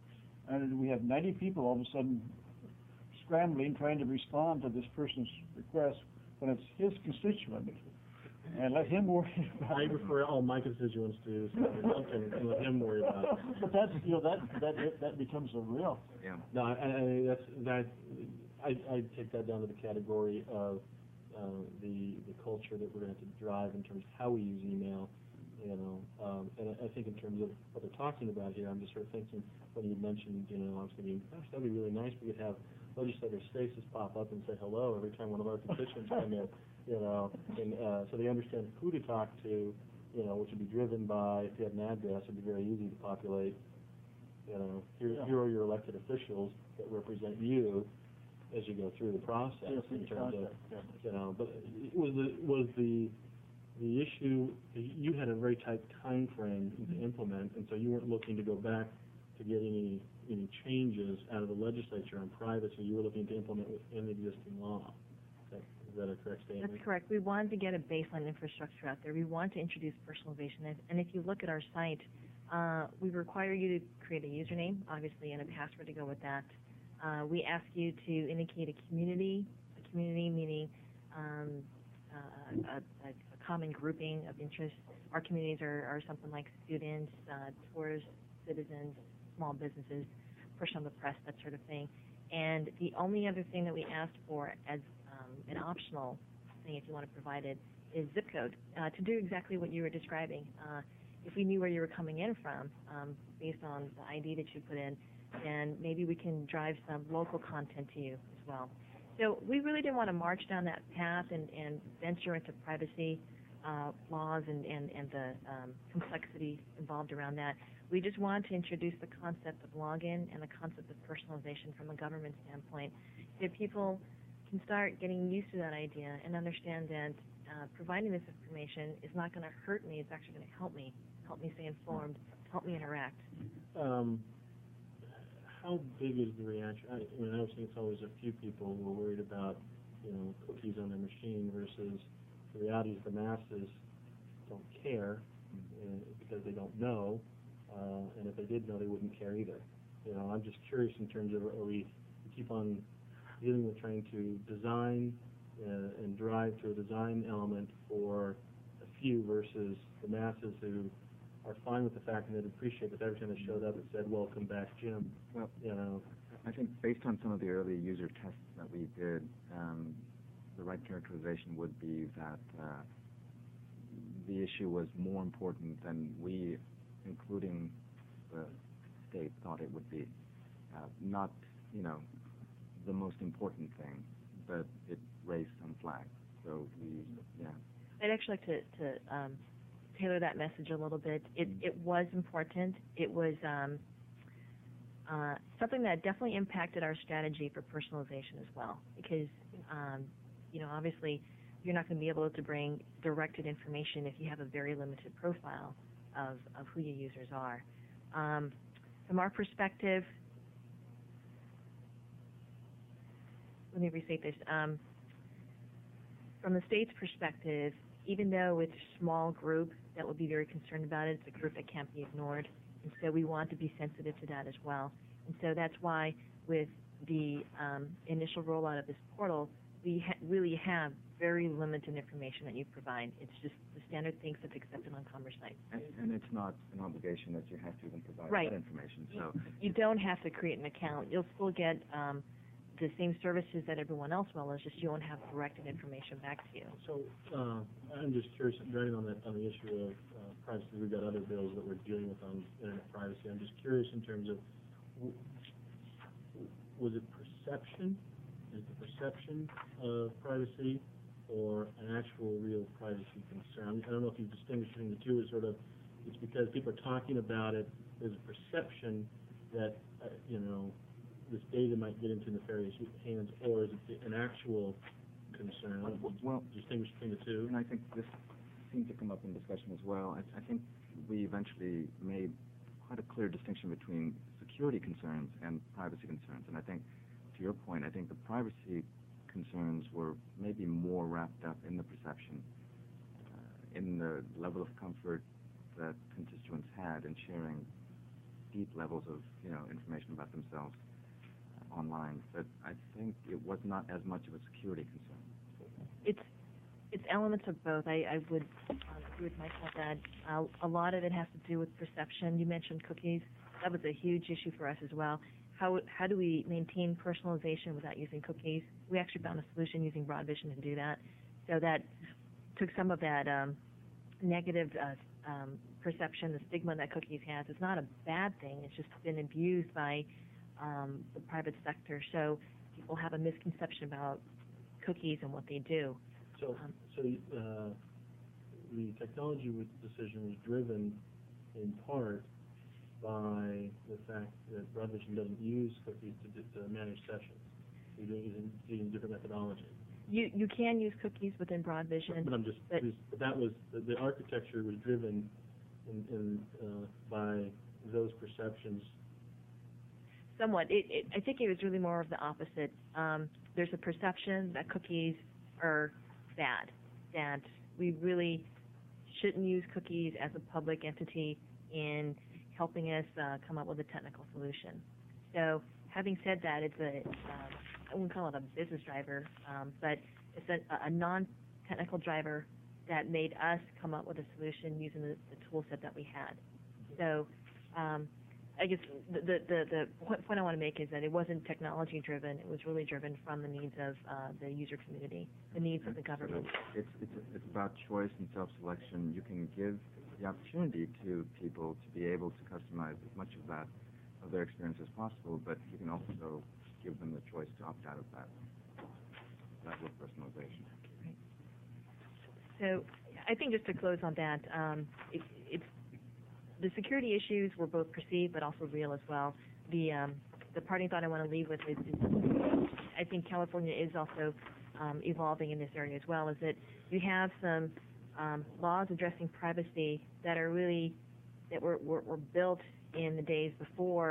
And we have ninety people all of a sudden scrambling, trying to respond to this person's request when it's his constituent. And let him worry about I it. refer all my constituents to something and let him worry about it. But that's, you know, that, that, that becomes a real, Yeah. No, I, I, that's, that, I, I take that down to the category of, uh, the, the culture that we're gonna have to drive in terms of how we use email, you know, um, and I, I think in terms of what they're talking about here, I'm just sort of thinking, when you mentioned, you know, I was thinking, gosh, that'd be really nice, we could have legislators' faces pop up and say hello every time one of our constituents come in, you know, and, uh, so they understand who to talk to, you know, which would be driven by, if you had an address, it'd be very easy to populate, you know, here, here are your elected officials that represent you as you go through the process in terms of, you know, but it was the, was the, the issue, you had a very tight time frame to implement, and so you weren't looking to go back to get any, any changes out of the legislature on privacy, you were looking to implement within the existing law. Is that, is that a correct statement? That's correct. We wanted to get a baseline infrastructure out there. We want to introduce personalization. And- And if you look at our site, uh, we require you to create a username, obviously, and a password to go with that. Uh, we ask you to indicate a community, a community meaning um, uh, a, a, a common grouping of interests. Our communities are, are something like students, uh, tourists, citizens, small businesses, person on the press, that sort of thing. And the only other thing that we asked for as um, an optional thing, if you want to provide it, is zip code, uh, to do exactly what you were describing. Uh, if we knew where you were coming in from, um, based on the I D that you put in, then maybe we can drive some local content to you as well. So we really didn't want to march down that path and, and venture into privacy uh, laws and, and, and the um, complexity involved around that. We just wanted to introduce the concept of login and the concept of personalization from a government standpoint, so people can start getting used to that idea and understand that uh, providing this information is not going to hurt me, it's actually going to help me, help me stay informed, help me interact. Um, how big is the reaction? I, I mean, I was thinking it's always a few people who are worried about, you know, cookies on their machine versus the reality is the masses don't care uh, because they don't know, uh, and if they did know, they wouldn't care either. You know, I'm just curious in terms of, are we, we keep on dealing with trying to design uh, and drive to a design element for a few versus the masses who are fine with the fact and they'd appreciate that every time they showed up it said, welcome back, Jim. Well, You know, I think based on some of the early user tests that we did, um, the right characterization would be that uh, the issue was more important than we, including the state, thought it would be. Uh, not, you know, the most important thing, but it raised some flags. So we, yeah. I'd actually like to, to um, tailor that message a little bit. It, it was important. It was um, uh, something that definitely impacted our strategy for personalization as well. Because, um, you know, obviously, you're not going to be able to bring directed information if you have a very limited profile of, of who your users are. Um, from our perspective, let me restate this. Um, from the state's perspective, even though it's a small group that will be very concerned about it, it's a group that can't be ignored. And so we want to be sensitive to that as well. And so that's why with the um, initial rollout of this portal, we ha really have very limited information that you provide. It's just the standard things that's accepted on Commerce Site. And, and it's not an obligation that you have to even provide Right. that information. So You don't have to create an account. You'll still get um, the same services that everyone else will. It's just you won't have directed information back to you. so uh, I'm just curious, driving on that on the issue of uh, privacy. We've got other bills that we're dealing with on internet privacy. I'm just curious in terms of, w was it perception? Is the perception of privacy or an actual real privacy concern? I don't know if you distinguish between the two. Is sort of it's because people are talking about it. There's a perception that uh, you know. this data might get into nefarious hands, or is it an actual concern? I don't know if you Well, distinguish between the two. and I think this seemed to come up in discussion as well. I, I think we eventually made quite a clear distinction between security concerns and privacy concerns. And I think, to your point, I think the privacy concerns were maybe more wrapped up in the perception, uh, in the level of comfort that constituents had in sharing deep levels of, you know, information about themselves uh, online. But I think it was not as much of a security concern. It's it's elements of both. I, I would um, agree with Michael that uh, a lot of it has to do with perception. You mentioned cookies. That was a huge issue for us as well. How how do we maintain personalization without using cookies? We actually found a solution using Broad Vision to do that. So that took some of that um, negative uh, um, perception, the stigma that cookies has. It's not a bad thing. It's just been abused by um, the private sector. So people have a misconception about cookies and what they do. So, Um, so uh, the technology with decision was driven in part by the fact that Broad Vision doesn't use cookies to, d- to manage sessions. You're doing using, using different methodology. You you can use cookies within Broad Vision. But I'm just, but- just- but that was, the, the architecture was driven in, in, uh, by those perceptions. Somewhat. It, it, I think it was really more of the opposite. Um, there's a perception that cookies are bad, that we really shouldn't use cookies as a public entity in helping us uh, come up with a technical solution. So having said that, it's a, um, I wouldn't call it a business driver, um, but it's a, a non-technical driver that made us come up with a solution using the, the tool set that we had. So um, I guess the, the, the, the point I want to make is that it wasn't technology driven. It was really driven from the needs of uh, the user community, the needs of the government. It's, it's, it's about choice and self-selection. You can give the opportunity to people to be able to customize as much of that, of their experience as possible, but you can also give them the choice to opt out of that, that with personalization. So I think just to close on that, um, it, it's the security issues were both perceived but also real as well. The um, the parting thought I want to leave with is, is I think California is also um, evolving in this area as well. Is that you have some um, laws addressing privacy that are really that were, were were built in the days before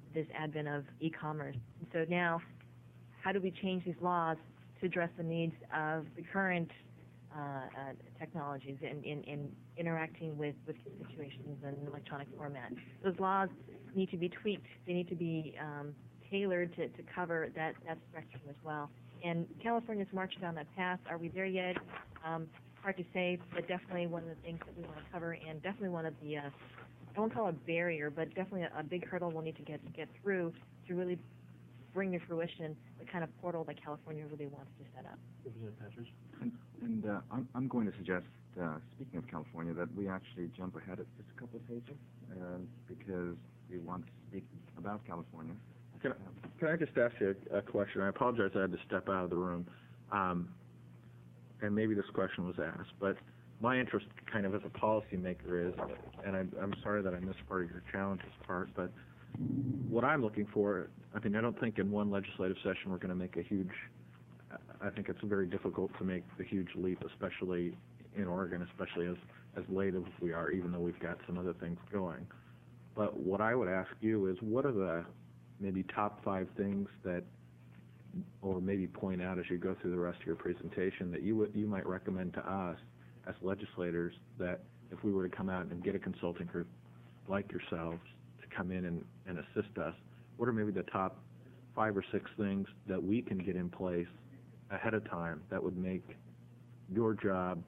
this advent of e-commerce. So now, how do we change these laws to address the needs of the current uh, uh, technologies in, in, in interacting with, with situations in electronic format? Those laws need to be tweaked. They need to be um, tailored to, to cover that, that spectrum as well. And California's marching down that path. Are we there yet? Um, hard to say, but definitely one of the things that we want to cover, and definitely one of the, uh, I won't call it a barrier, but definitely a, a big hurdle we'll need to get get through to really bring to fruition the kind of portal that California really wants to set up. Representative Patridge? And, and uh, I'm, I'm going to suggest, uh, speaking of California, that we actually jump ahead of just a couple of pages, uh, because we want to speak about California. Can I, can I just ask you a, a question? I apologize I had to step out of the room. Um, and maybe this question was asked, but my interest kind of as a policymaker is, and I, I'm sorry that I missed part of your challenges part, but what I'm looking for, I mean, I don't think in one legislative session we're going to make a huge, I think it's very difficult to make the huge leap, especially in Oregon, especially as, as late as we are, even though we've got some other things going. But what I would ask you is, what are the maybe top five things that, or maybe point out as you go through the rest of your presentation, that you would, you might recommend to us as legislators, that if we were to come out and get a consulting group like yourselves to come in and, and assist us, what are maybe the top five or six things that we can get in place ahead of time that would make your job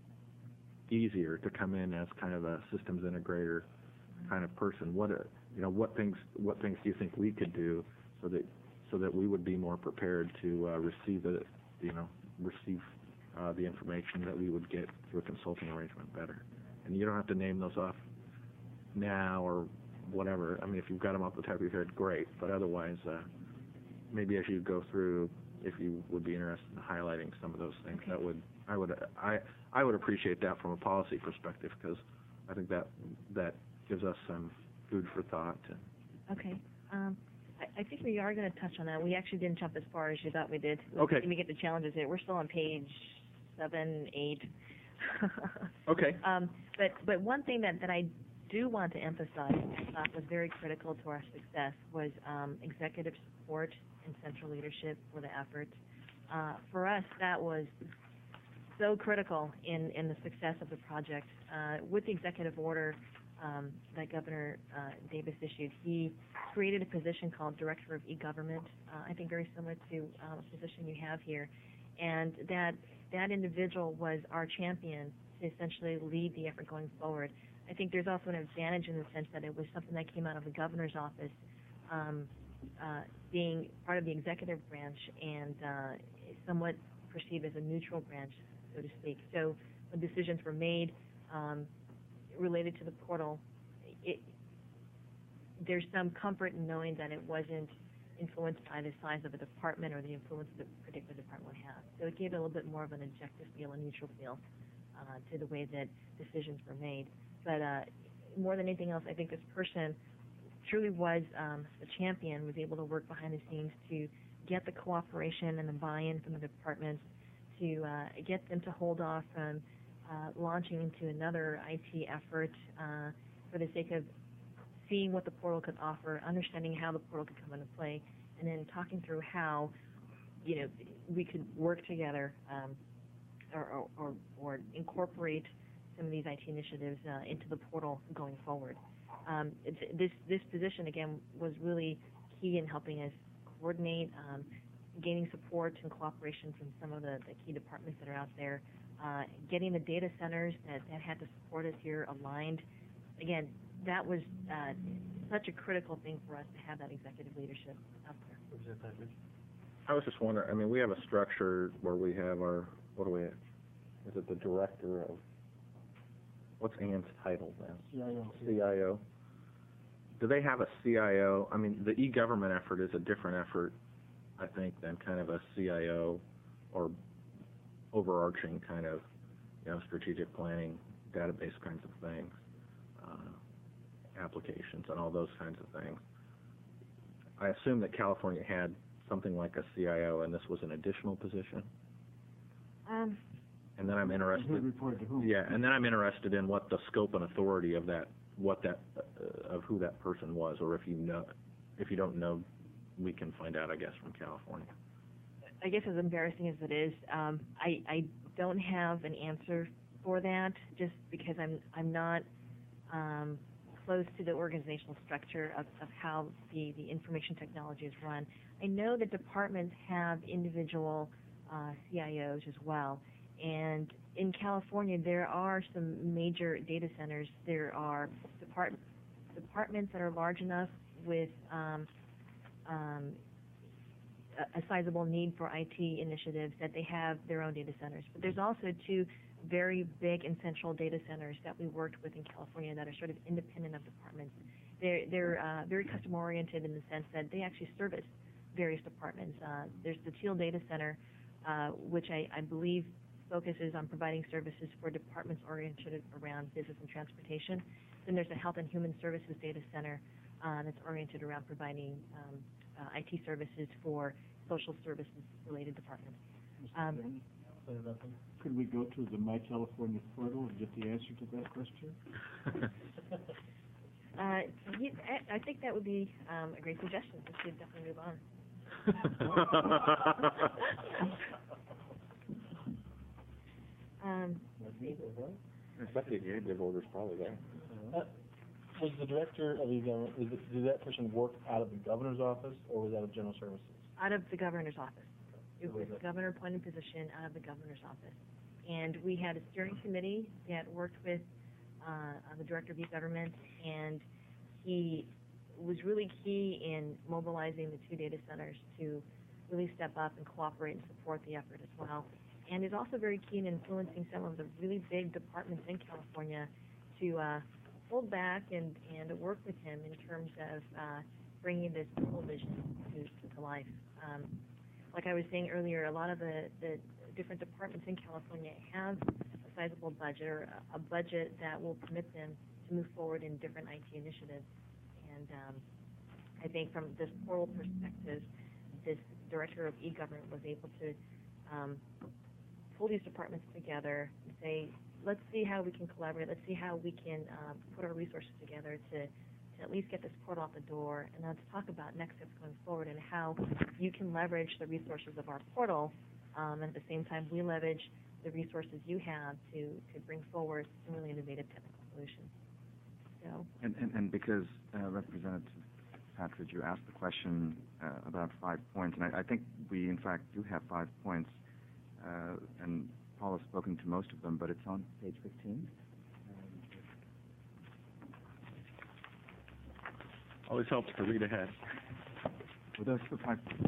easier to come in as kind of a systems integrator kind of person? What, are, you know, what things, what things do you think we could do so that, so that we would be more prepared to uh, receive the, you know, receive uh, the information that we would get through a consulting arrangement better? And you don't have to name those off now or whatever. I mean, if you've got them off the top of your head, great. But otherwise, uh, maybe as you go through, if you would be interested in highlighting some of those things, Okay. that would, I would, I, I would appreciate that from a policy perspective, because I think that that gives us some food for thought. Okay. Um, I, I think we are going to touch on that. We actually didn't jump as far as you thought we did. Okay. Let me get the challenges there. We're still on page seven, eight. Okay. Um, but, but one thing that, that I do want to emphasize, I thought was very critical to our success, was um, executive support and central leadership for the effort. Uh, for us, that was so critical in, in the success of the project. Uh, with the executive order um, that Governor uh, Davis issued, he created a position called Director of E-Government, uh, I think very similar to uh, a position you have here. And that, that individual was our champion to essentially lead the effort going forward. I think there's also an advantage in the sense that it was something that came out of the governor's office, um, uh, being part of the executive branch and uh, somewhat perceived as a neutral branch, so to speak. So when decisions were made um, related to the portal, it, there's some comfort in knowing that it wasn't influenced by the size of a department or the influence that a particular department would have. So it gave it a little bit more of an objective feel, a neutral feel uh, to the way that decisions were made. But uh, more than anything else, I think this person truly was um, a champion, was able to work behind the scenes to get the cooperation and the buy-in from the departments, to uh, get them to hold off from uh, launching into another I T effort uh, for the sake of seeing what the portal could offer, understanding how the portal could come into play, and then talking through how, you know, we could work together um, or, or, or, or incorporate some of these I T initiatives uh, into the portal going forward. Um, it's, this this position again was really key in helping us coordinate, um, gaining support and cooperation from some of the, the key departments that are out there, uh, getting the data centers that, that had to support us here aligned. Again, that was uh, such a critical thing for us to have that executive leadership out there. Representative Patridge? I was just wondering, I mean, we have a structure where we have our, what do we have? Is it the director of, what's Ann's title now? C I O. C I O. Do they have a C I O? I mean, the e-government effort is a different effort, I think, than kind of a C I O or overarching kind of, you know, strategic planning, database kinds of things, uh, applications and all those kinds of things. I assume that California had something like a C I O, and this was an additional position. Um, And then I'm Who interested. reported to whom? Yeah, and then I'm interested in what the scope and authority of that, what that, uh, of who that person was, or if you know, if you don't know, we can find out, I guess, from California. I guess as embarrassing as it is, um, I, I don't have an answer for that, just because I'm, I'm not, um, close to the organizational structure of, of how the, the information technology is run. I know that departments have individual, uh, C I Os as well, and in California, there are some major data centers. There are depart, departments that are large enough with, um, um, a, a sizable need for I T initiatives that they have their own data centers. But there's also two very big and central data centers that we worked with in California that are sort of independent of departments. They're, they're uh, very customer-oriented in the sense that they actually service various departments. Uh, there's the Teal Data Center, uh, which I, I believe focuses on providing services for departments oriented around business and transportation. Then there's the Health and Human Services Data Center uh, that's oriented around providing um, uh, I T services for social services-related departments. Um, Could we go to the My California portal and get the answer to that question? uh, yeah, I, I think that would be um, a great suggestion. We should definitely move on. um, I bet the executive order's probably there. Uh, Was the director of the government, was it, did that person work out of the governor's office, or was that of general services? out of the governor's office. It So was is a it- governor-appointed position out of the governor's office. And we had a steering committee that worked with uh, the director of e-government, and he was really key in mobilizing the two data centers to really step up and cooperate and support the effort as well. And is also very keen in influencing some of the really big departments in California to uh, hold back and, and work with him in terms of uh, bringing this whole vision to, to life. Um, like I was saying earlier, a lot of the, the different departments in California have a sizable budget or a, a budget that will permit them to move forward in different I T initiatives. And um, I think from this portal perspective, this director of e-government was able to um, pull these departments together and say, let's see how we can collaborate, let's see how we can uh, put our resources together to, to at least get this portal out the door, and let's talk about next steps going forward and how you can leverage the resources of our portal, um, and at the same time we leverage the resources you have to, to bring forward some really innovative technical solutions. So, And, and, and because uh, Representative Patridge, you asked the question uh, about five points, and I, I think we in fact do have five points, uh, and Paul has spoken to most of them, but it's on page fifteen. Always helps to read ahead. Well, those are the five. I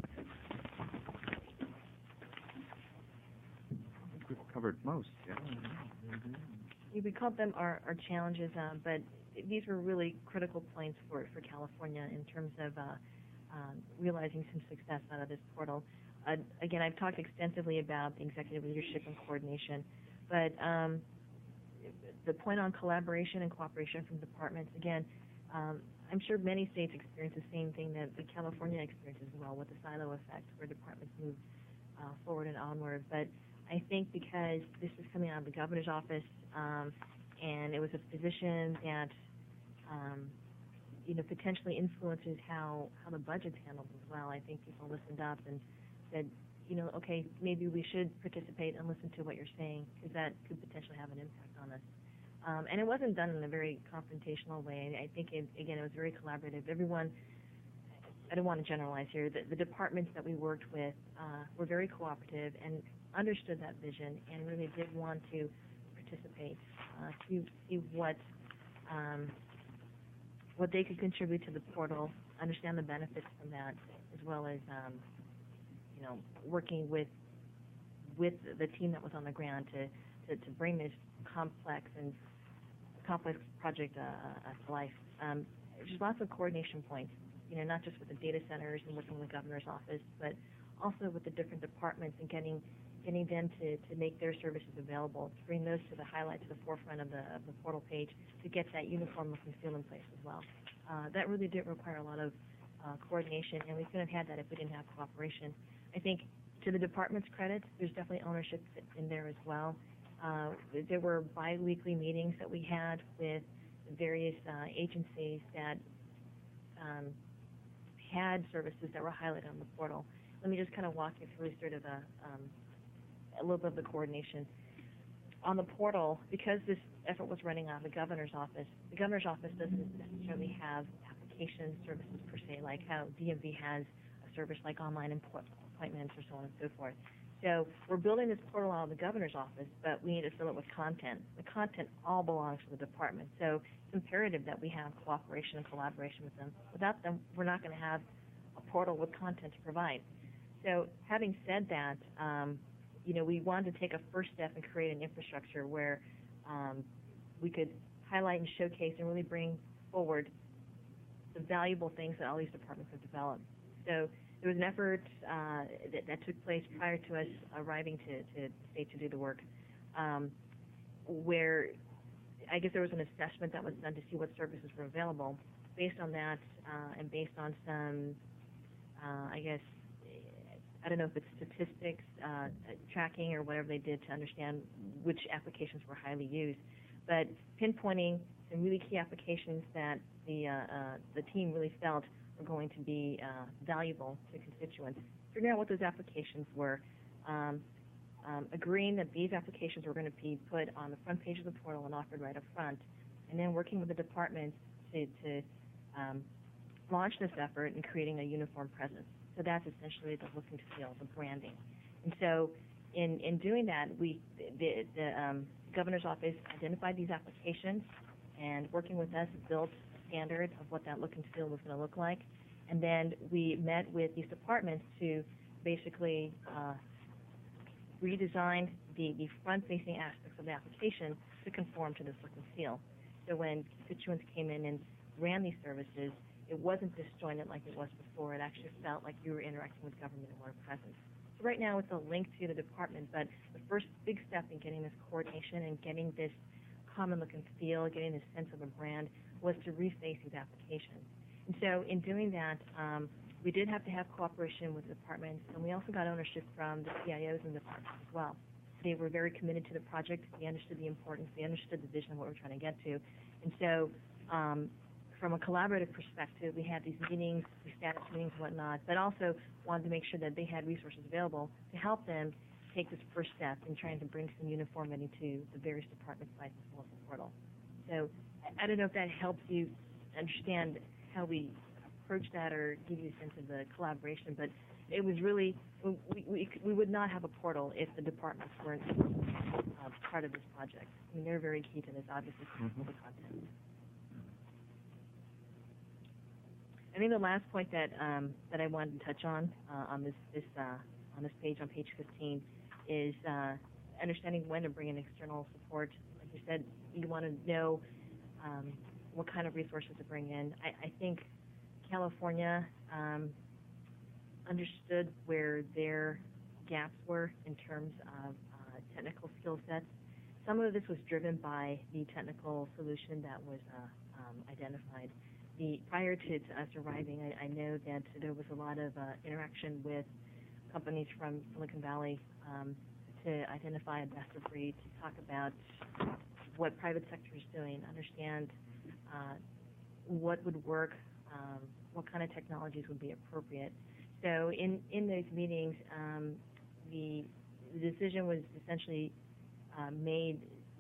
think we've covered most, yeah. we called them our, our challenges, uh, but these were really critical points for, for California in terms of uh, um, realizing some success out of this portal. Uh, again, I've talked extensively about the executive leadership and coordination, but um, the point on collaboration and cooperation from departments, again, um, I'm sure many states experience the same thing that the California experiences as well with the silo effect, where departments move uh, forward and onward. But I think because this is coming out of the governor's office, um, and it was a position that, um, you know, potentially influences how, how the budget's handled as well. I think people listened up and said, you know, okay, maybe we should participate and listen to what you're saying, because that could potentially have an impact on us. Um, and it wasn't done in a very confrontational way. I think, it, again, it was very collaborative. Everyone, I don't want to generalize here, the, the departments that we worked with uh, were very cooperative and understood that vision and really did want to participate, uh, to see what um, what they could contribute to the portal, understand the benefits from that, as well as um, you know, working with with the team that was on the ground to, to, to bring this complex and complex project uh, uh, to life. Um, there's lots of coordination points, you know, not just with the data centers and working with the governor's office, but also with the different departments and getting getting them to, to make their services available, to bring those to the highlight, to the forefront of the, of the portal page, to get that uniform look and feel in place as well. Uh, that really did require a lot of uh, coordination, and we couldn't have had that if we didn't have cooperation. I think to the department's credit, there's definitely ownership in there as well. Uh, there were bi-weekly meetings that we had with various uh, agencies that um, had services that were highlighted on the portal. Let me just kind of walk you through sort of a, um, a little bit of the coordination. On the portal, because this effort was running out of the governor's office, the governor's office doesn't necessarily have application services per se, like how D M V has a service like online import- appointments or so on and so forth. So we're building this portal out of the governor's office, but we need to fill it with content. The content all belongs to the department, so it's imperative that we have cooperation and collaboration with them. Without them, we're not going to have a portal with content to provide. So having said that, um, you know, we wanted to take a first step and create an infrastructure where um, we could highlight and showcase and really bring forward the valuable things that all these departments have developed. So there was an effort uh, that, that took place prior to us arriving to, to the state to do the work, um, where I guess there was an assessment that was done to see what services were available. Based on that, uh, and based on some, uh, I guess, I don't know if it's statistics, uh, tracking, or whatever they did to understand which applications were highly used, but pinpointing some really key applications that the uh, uh, the team really felt were going to be uh, valuable to constituents. Figuring out what those applications were, um, um, agreeing that these applications were going to be put on the front page of the portal and offered right up front, and then working with the departments to, to um, launch this effort and creating a uniform presence. So that's essentially the look and feel, the branding. And so in, in doing that, we, the, the um, governor's office identified these applications, and working with us built a standard of what that look and feel was going to look like. And then we met with these departments to basically uh, redesign the, the front-facing aspects of the application to conform to this look and feel. So when constituents came in and ran these services, it wasn't disjointed like it was before. It actually felt like you were interacting with government in one presence. So right now it's a link to the department, but the first big step in getting this coordination and getting this common look and feel, getting this sense of a brand, was to reface these applications. And so in doing that, um, we did have to have cooperation with the departments, and we also got ownership from the C I Os in the departments as well. They were very committed to the project. They understood the importance. They understood the vision of what we're trying to get to. And so um, from a collaborative perspective, we had these meetings, these status meetings and whatnot, but also wanted to make sure that they had resources available to help them take this first step in trying to bring some uniformity to the various department sites as well as the portal. So I don't know if that helps you understand how we approach that or give you a sense of the collaboration, but it was really, we, we, we would not have a portal if the departments weren't uh, part of this project. I mean, they're very key to this, obviously, for mm-hmm. the content. I think the last point that um, that I wanted to touch on uh, on this this uh, on this page on page fifteen is uh, understanding when to bring in external support. Like you said, you want to know um, what kind of resources to bring in. I, I think California um, understood where their gaps were in terms of uh, technical skill sets. Some of this was driven by the technical solution that was uh, um, identified. The, prior to, to us arriving, I, I know that there was a lot of uh, interaction with companies from Silicon Valley um, to identify a best of breed, to talk about what private sector is doing, understand uh, what would work, um, what kind of technologies would be appropriate. So in, in those meetings, um, the, the decision was essentially uh, made,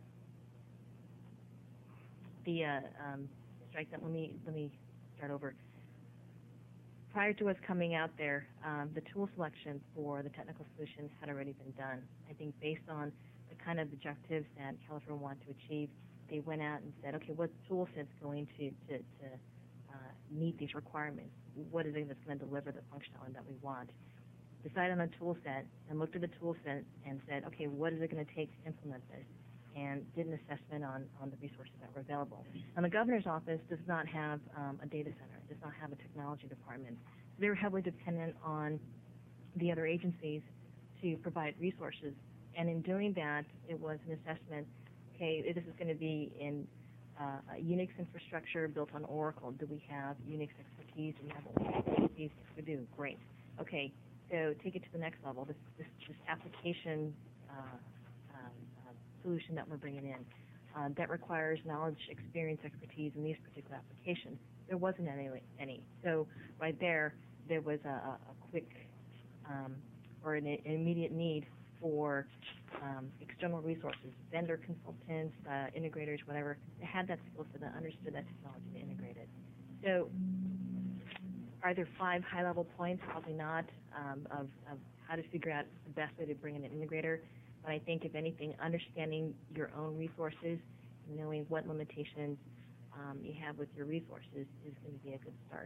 the uh, um, strike that, let me, let me start over. Prior to us coming out there, um, the tool selection for the technical solution had already been done. I think based on the kind of objectives that California wanted to achieve, they went out and said, okay, what tool set's going to, to, to uh, meet these requirements? What is it that's going to deliver the functionality that we want? Decided on a tool set and looked at the tool set and said, okay, what is it going to take to implement this? And did an assessment on, on the resources that were available. And the governor's office does not have um, a data center, does not have a technology department. So they were heavily dependent on the other agencies to provide resources. And in doing that, it was an assessment, okay, this is going to be in uh, a Unix infrastructure built on Oracle. Do we have Unix expertise? Do we have Oracle expertise? Yes, we do. Great. Okay, so take it to the next level. This, this, this application uh, solution that we're bringing in uh, that requires knowledge, experience, expertise in these particular applications. there wasn't any, any. So right there, there was a, a a quick, um, or an, an immediate need for um, external resources, vendor consultants, uh, integrators, whatever, that had that skill set, that understood that technology to integrate it. So are there five high-level points? Probably not, um, of, of how to figure out the best way to bring in an integrator. But I think, if anything, understanding your own resources, knowing what limitations um, you have with your resources is going to be a good start.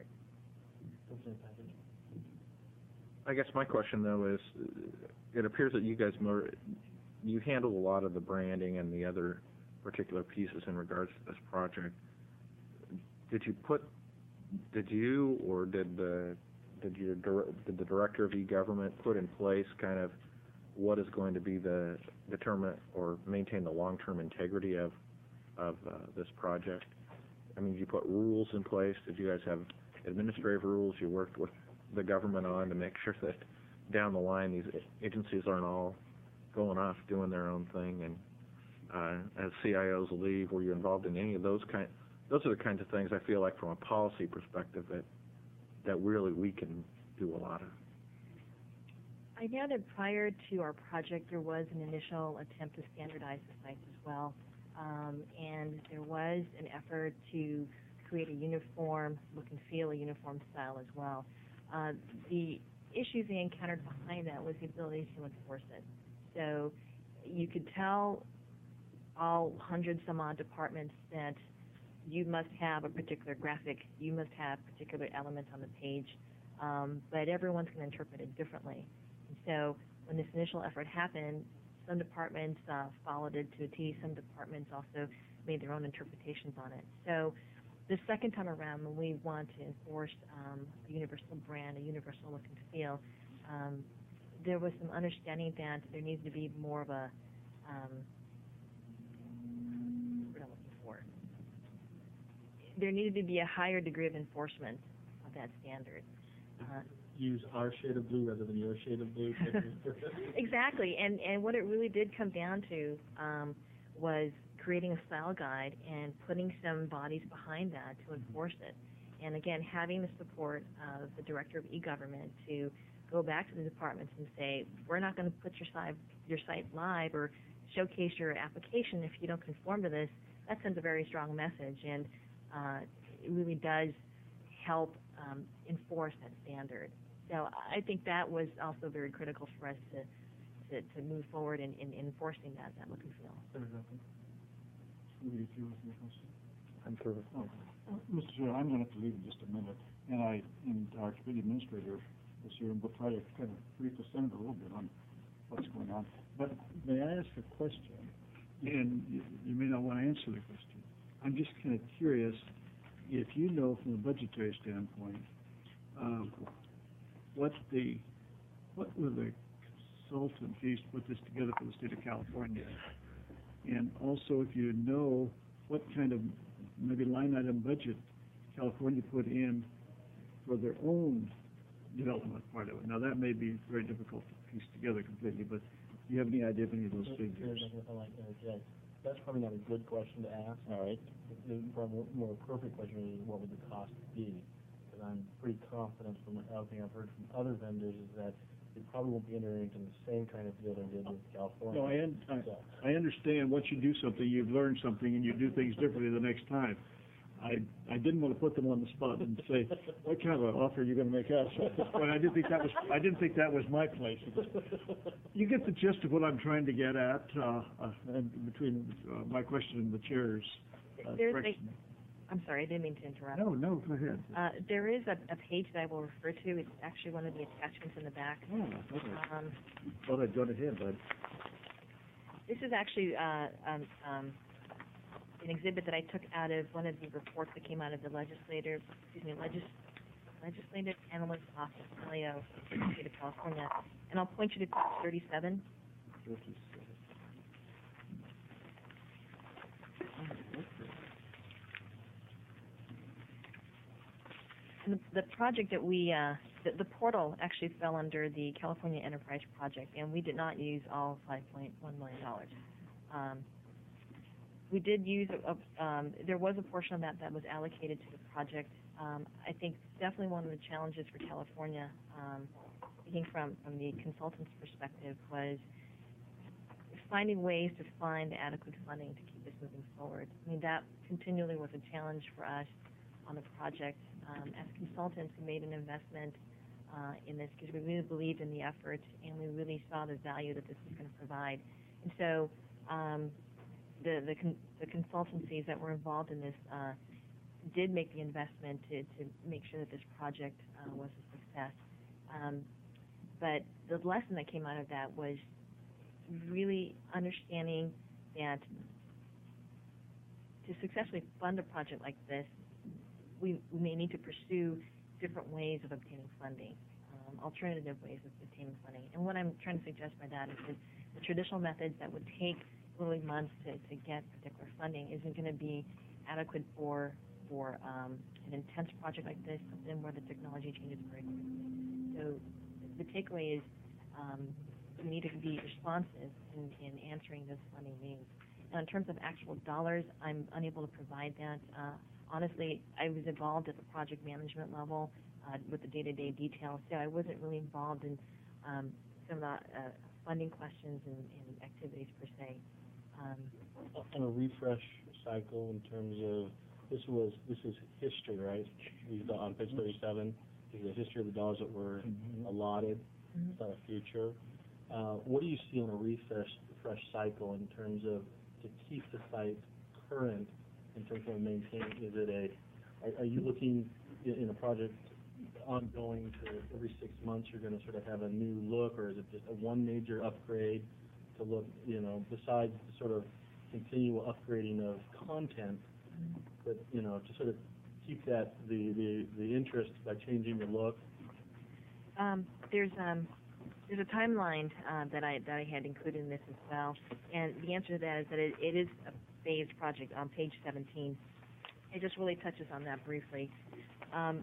I guess my question, though, is, uh, it appears that you guys more, you handle a lot of the branding and the other particular pieces in regards to this project. Did you put, did you or did the, did your, dir- did the director of e-government put in place kind of what is going to be the, determine or maintain the long-term integrity of, of uh, this project? I mean, did you put rules in place? Did you guys have administrative rules you worked with the government on to make sure that down the line these agencies aren't all going off doing their own thing? And uh, as C I Os leave, were you involved in any of those kind? Those are the kinds of things I feel like, from a policy perspective, that that really we can do a lot of. I know that prior to our project, there was an initial attempt to standardize the sites as well, um, and there was an effort to create a uniform look and feel, a uniform style as well. Uh, the issues they encountered behind that was the ability to enforce it. So you could tell all hundred some odd departments that you must have a particular graphic, you must have particular elements on the page, um, but everyone's going to interpret it differently. And so when this initial effort happened, some departments uh, followed it to a T, some departments also made their own interpretations on it. So the second time around, when we want to enforce um, a universal brand, a universal look and feel, um, there was some understanding that there needs to be more of a, um, what am I looking for? There needed to be a higher degree of enforcement of that standard. Uh, Use our shade of blue rather than your shade of blue. exactly, and, and what it really did come down to um, was creating a style guide and putting some bodies behind that to enforce it. And again, having the support of the director of e-government to go back to the departments and say, we're not going to put your site, your site live or showcase your application if you don't conform to this. That sends a very strong message, and uh, it really does help um, enforce that standard. So I think that was also very critical for us to, to, to move forward in, in enforcing that, that look and feel. I'm through. Oh, Mister Chair, I'm going to have to leave in just a minute, and I, and our committee administrator is here, and we'll try to kind of brief the Senate a little bit on what's going on. But may I ask a question? And you, you may not want to answer the question. I'm just kind of curious if you know, from a budgetary standpoint, um, what the, what were the consultant fees to put this together for the state of California? And also, if you know what kind of maybe line item budget California put in for their own development part of it. Now, that may be very difficult to piece together completely, but do you have any idea of any of those figures? That's probably not a good question to ask. All right. The probably more appropriate question is, what would the cost be? Because I'm pretty confident from everything I've heard from other vendors is that they probably won't be entering into the same kind of deal they did with California. No, I, un- I, I understand once you do something, you've learned something, and you do things differently the next time. I, I didn't want to put them on the spot and say, what kind of an offer are you going to make us? But I didn't think that was, I didn't think that was my place. You get the gist of what I'm trying to get at, uh, uh, and between uh, my question and the chair's uh, There's correction. a, I'm sorry, I didn't mean to interrupt. No, no, go ahead. Uh, there is a, a page that I will refer to. It's actually one of the attachments in the back. Oh, okay. Um, Thought I'd gone ahead, bud. this is actually uh, um, um, an exhibit that I took out of one of the reports that came out of the legislator, excuse me, legis, legislative analyst office, L A O, for the state of California. And I'll point you to page thirty-seven. And the, the project that we, uh, the, the portal actually fell under the California Enterprise Project, and we did not use all five point one million dollars. Um, we did use, a, a, um, there was a portion of that that was allocated to the project Um, I think definitely one of the challenges for California, um, speaking from, from the consultant's perspective, was finding ways to find adequate funding to keep this moving forward. I mean, that continually was a challenge for us on the project. Um, as consultants, we made an investment uh, in this because we really believed in the effort and we really saw the value that this was going to provide. And so um, the, the, con the consultancies that were involved in this uh, did make the investment to, to make sure that this project uh, was a success. Um, but the lesson that came out of that was really understanding that to successfully fund a project like this, we, we may need to pursue different ways of obtaining funding, um, alternative ways of obtaining funding. And what I'm trying to suggest by that is that the traditional methods that would take literally months to, to get particular funding isn't going to be adequate for for um, an intense project like this, something where the technology changes very quickly. So the takeaway is um, we need to be responsive in, in answering those funding needs. Now, in terms of actual dollars, I'm unable to provide that. Uh, honestly, I was involved at the project management level uh, with the day-to-day details, so I wasn't really involved in um, some of the uh, funding questions and, and activities per se. Um, On a refresh cycle in terms of, this was, this is history, right? These, on page thirty-seven, is the history of the dollars that were allotted, Mhm. it's not a future. Uh, what do you see on a refresh, refresh cycle in terms of to keep the site current in terms of maintaining? Is it a, are, are you looking in, in a project ongoing to every six months you're going to sort of have a new look, or is it just a one major upgrade to look, you know, besides the sort of continual upgrading of content, but, you know, to sort of keep that, the, the, the interest by changing the look? Um, there's um, there's a timeline uh, that I that I had included in this as well, and the answer to that is that it, it is a phased project on page seventeen. It just really touches on that briefly. Um,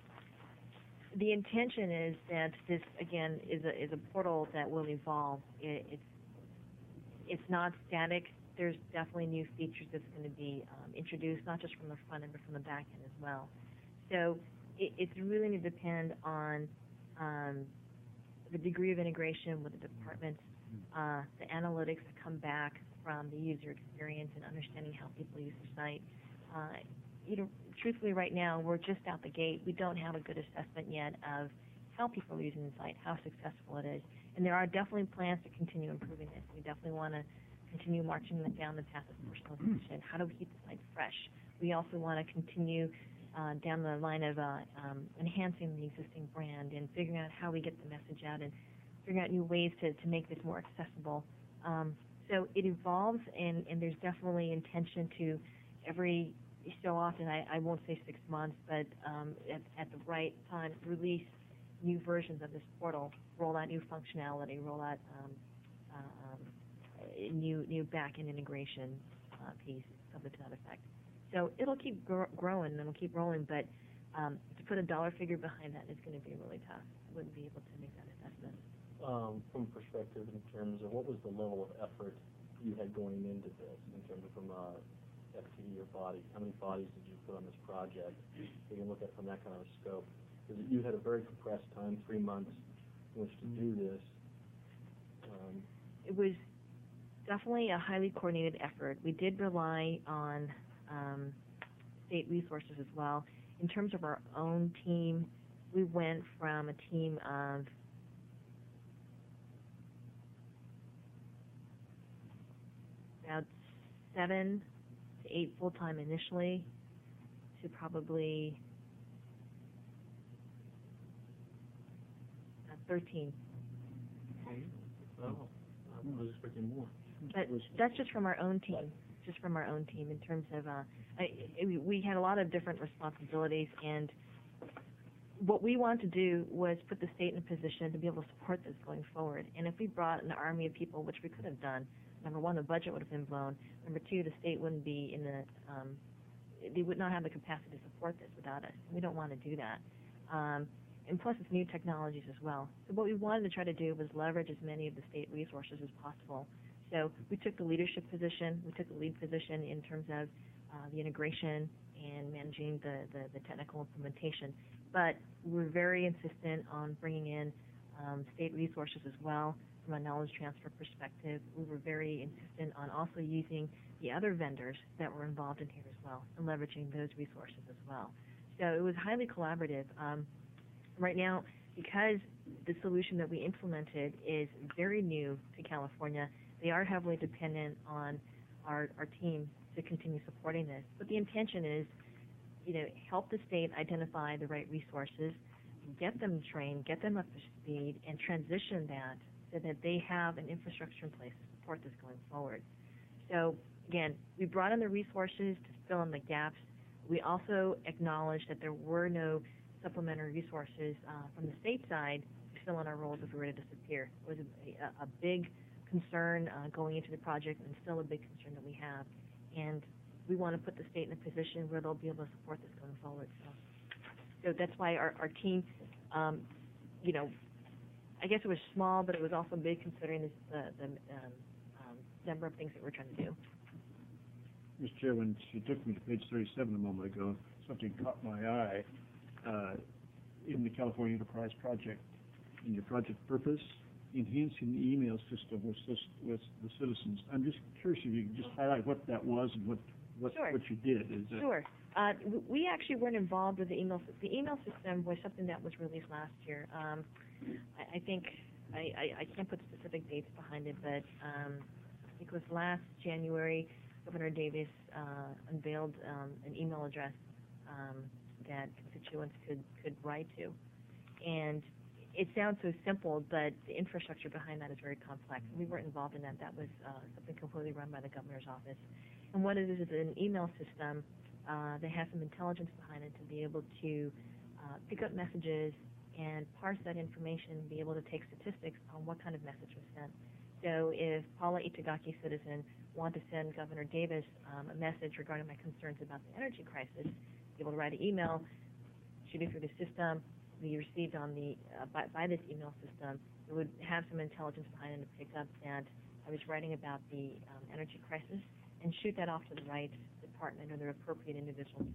the intention is that this again is a is a portal that will evolve. It, it's it's not static. There's definitely new features that's going to be um, introduced, not just from the front end, but from the back end as well. So it, it's really going to depend on um, the degree of integration with the departments, uh, the analytics that come back from the user experience and understanding how people use the site. Uh, you know, truthfully, right now, we're just out the gate. We don't have a good assessment yet of how people are using the site, how successful it is. And there are definitely plans to continue improving this. We definitely want to continue marching down the path of personalization. How do we keep the site fresh? We also want to continue uh, down the line of uh, um, enhancing the existing brand and figuring out how we get the message out and figuring out new ways to, to make this more accessible. Um, so it evolves, and, and there's definitely intention to every so often, I, I won't say six months, but um, at, at the right time, release new versions of this portal, roll out new functionality, roll out um, uh, um, a new new back-end integration uh, piece, something to that effect. So it'll keep gr growing and it'll keep rolling, but um, to put a dollar figure behind that is going to be really tough. I wouldn't be able to make that assessment. Um, from perspective in terms of what was the level of effort you had going into this, in terms of from a F T E or body, how many bodies did you put on this project? We can look at it from that kind of a scope. Because you had a very compressed time, three months, in which to do this. Um, It was definitely a highly coordinated effort. We did rely on um, state resources as well. In terms of our own team, we went from a team of about seven to eight full-time initially to probably uh, thirteen. oh, I was expecting more. But that's just from our own team, just from our own team in terms of, uh, I, I, we had a lot of different responsibilities, and what we wanted to do was put the state in a position to be able to support this going forward. And if we brought an army of people, which we could have done, number one, the budget would have been blown. Number two, the state wouldn't be in the, um, they would not have the capacity to support this without us. We don't want to do that. Um, and plus, it's new technologies as well. So what we wanted to try to do was leverage as many of the state resources as possible. So we took the leadership position, we took the lead position in terms of uh, the integration and managing the, the, the technical implementation. But we're very insistent on bringing in um, state resources as well from a knowledge transfer perspective. We were very insistent on also using the other vendors that were involved in here as well and leveraging those resources as well. So it was highly collaborative. Um, right now, because the solution that we implemented is very new to California, they are heavily dependent on our, our team to continue supporting this. But the intention is, you know, help the state identify the right resources, get them trained, get them up to speed, and transition that so that they have an infrastructure in place to support this going forward. So, again, we brought in the resources to fill in the gaps. We also acknowledged that there were no supplementary resources uh, from the state side to fill in our roles if we were to disappear. It was a, a, a big concern uh, going into the project, and still a big concern that we have. And we want to put the state in a position where they'll be able to support this going forward. So, so that's why our, our team, um, you know, I guess it was small, but it was also big considering this, the, the um, um, number of things that we're trying to do. Mister Chair, when she took me to page thirty-seven a moment ago, something caught my eye. Uh, in the California Enterprise Project, in your project purpose, enhancing the email system with, with the citizens. I'm just curious if you could just highlight what that was and what what, Sure. what you did. Is it Sure. Uh, w- we actually weren't involved with the email. sy- The email system was something that was released last year. Um, I, I think I, I, I can't put specific dates behind it, but um, I think it was last January. Governor Davis uh, unveiled um, an email address um, that constituents could could write to, and it sounds so simple, but the infrastructure behind that is very complex. We weren't involved in that. That was uh, something completely run by the governor's office. And what it is is an email system uh, that has some intelligence behind it to be able to uh, pick up messages and parse that information and be able to take statistics on what kind of message was sent. So if Paula Itagaki, citizen, wanted to send Governor Davis um, a message regarding my concerns about the energy crisis, be able to write an email, shoot it through the system, be received on the uh, by, by this email system. It would have some intelligence behind it to pick up that I was writing about the um, energy crisis and shoot that off to the right department or the appropriate individual.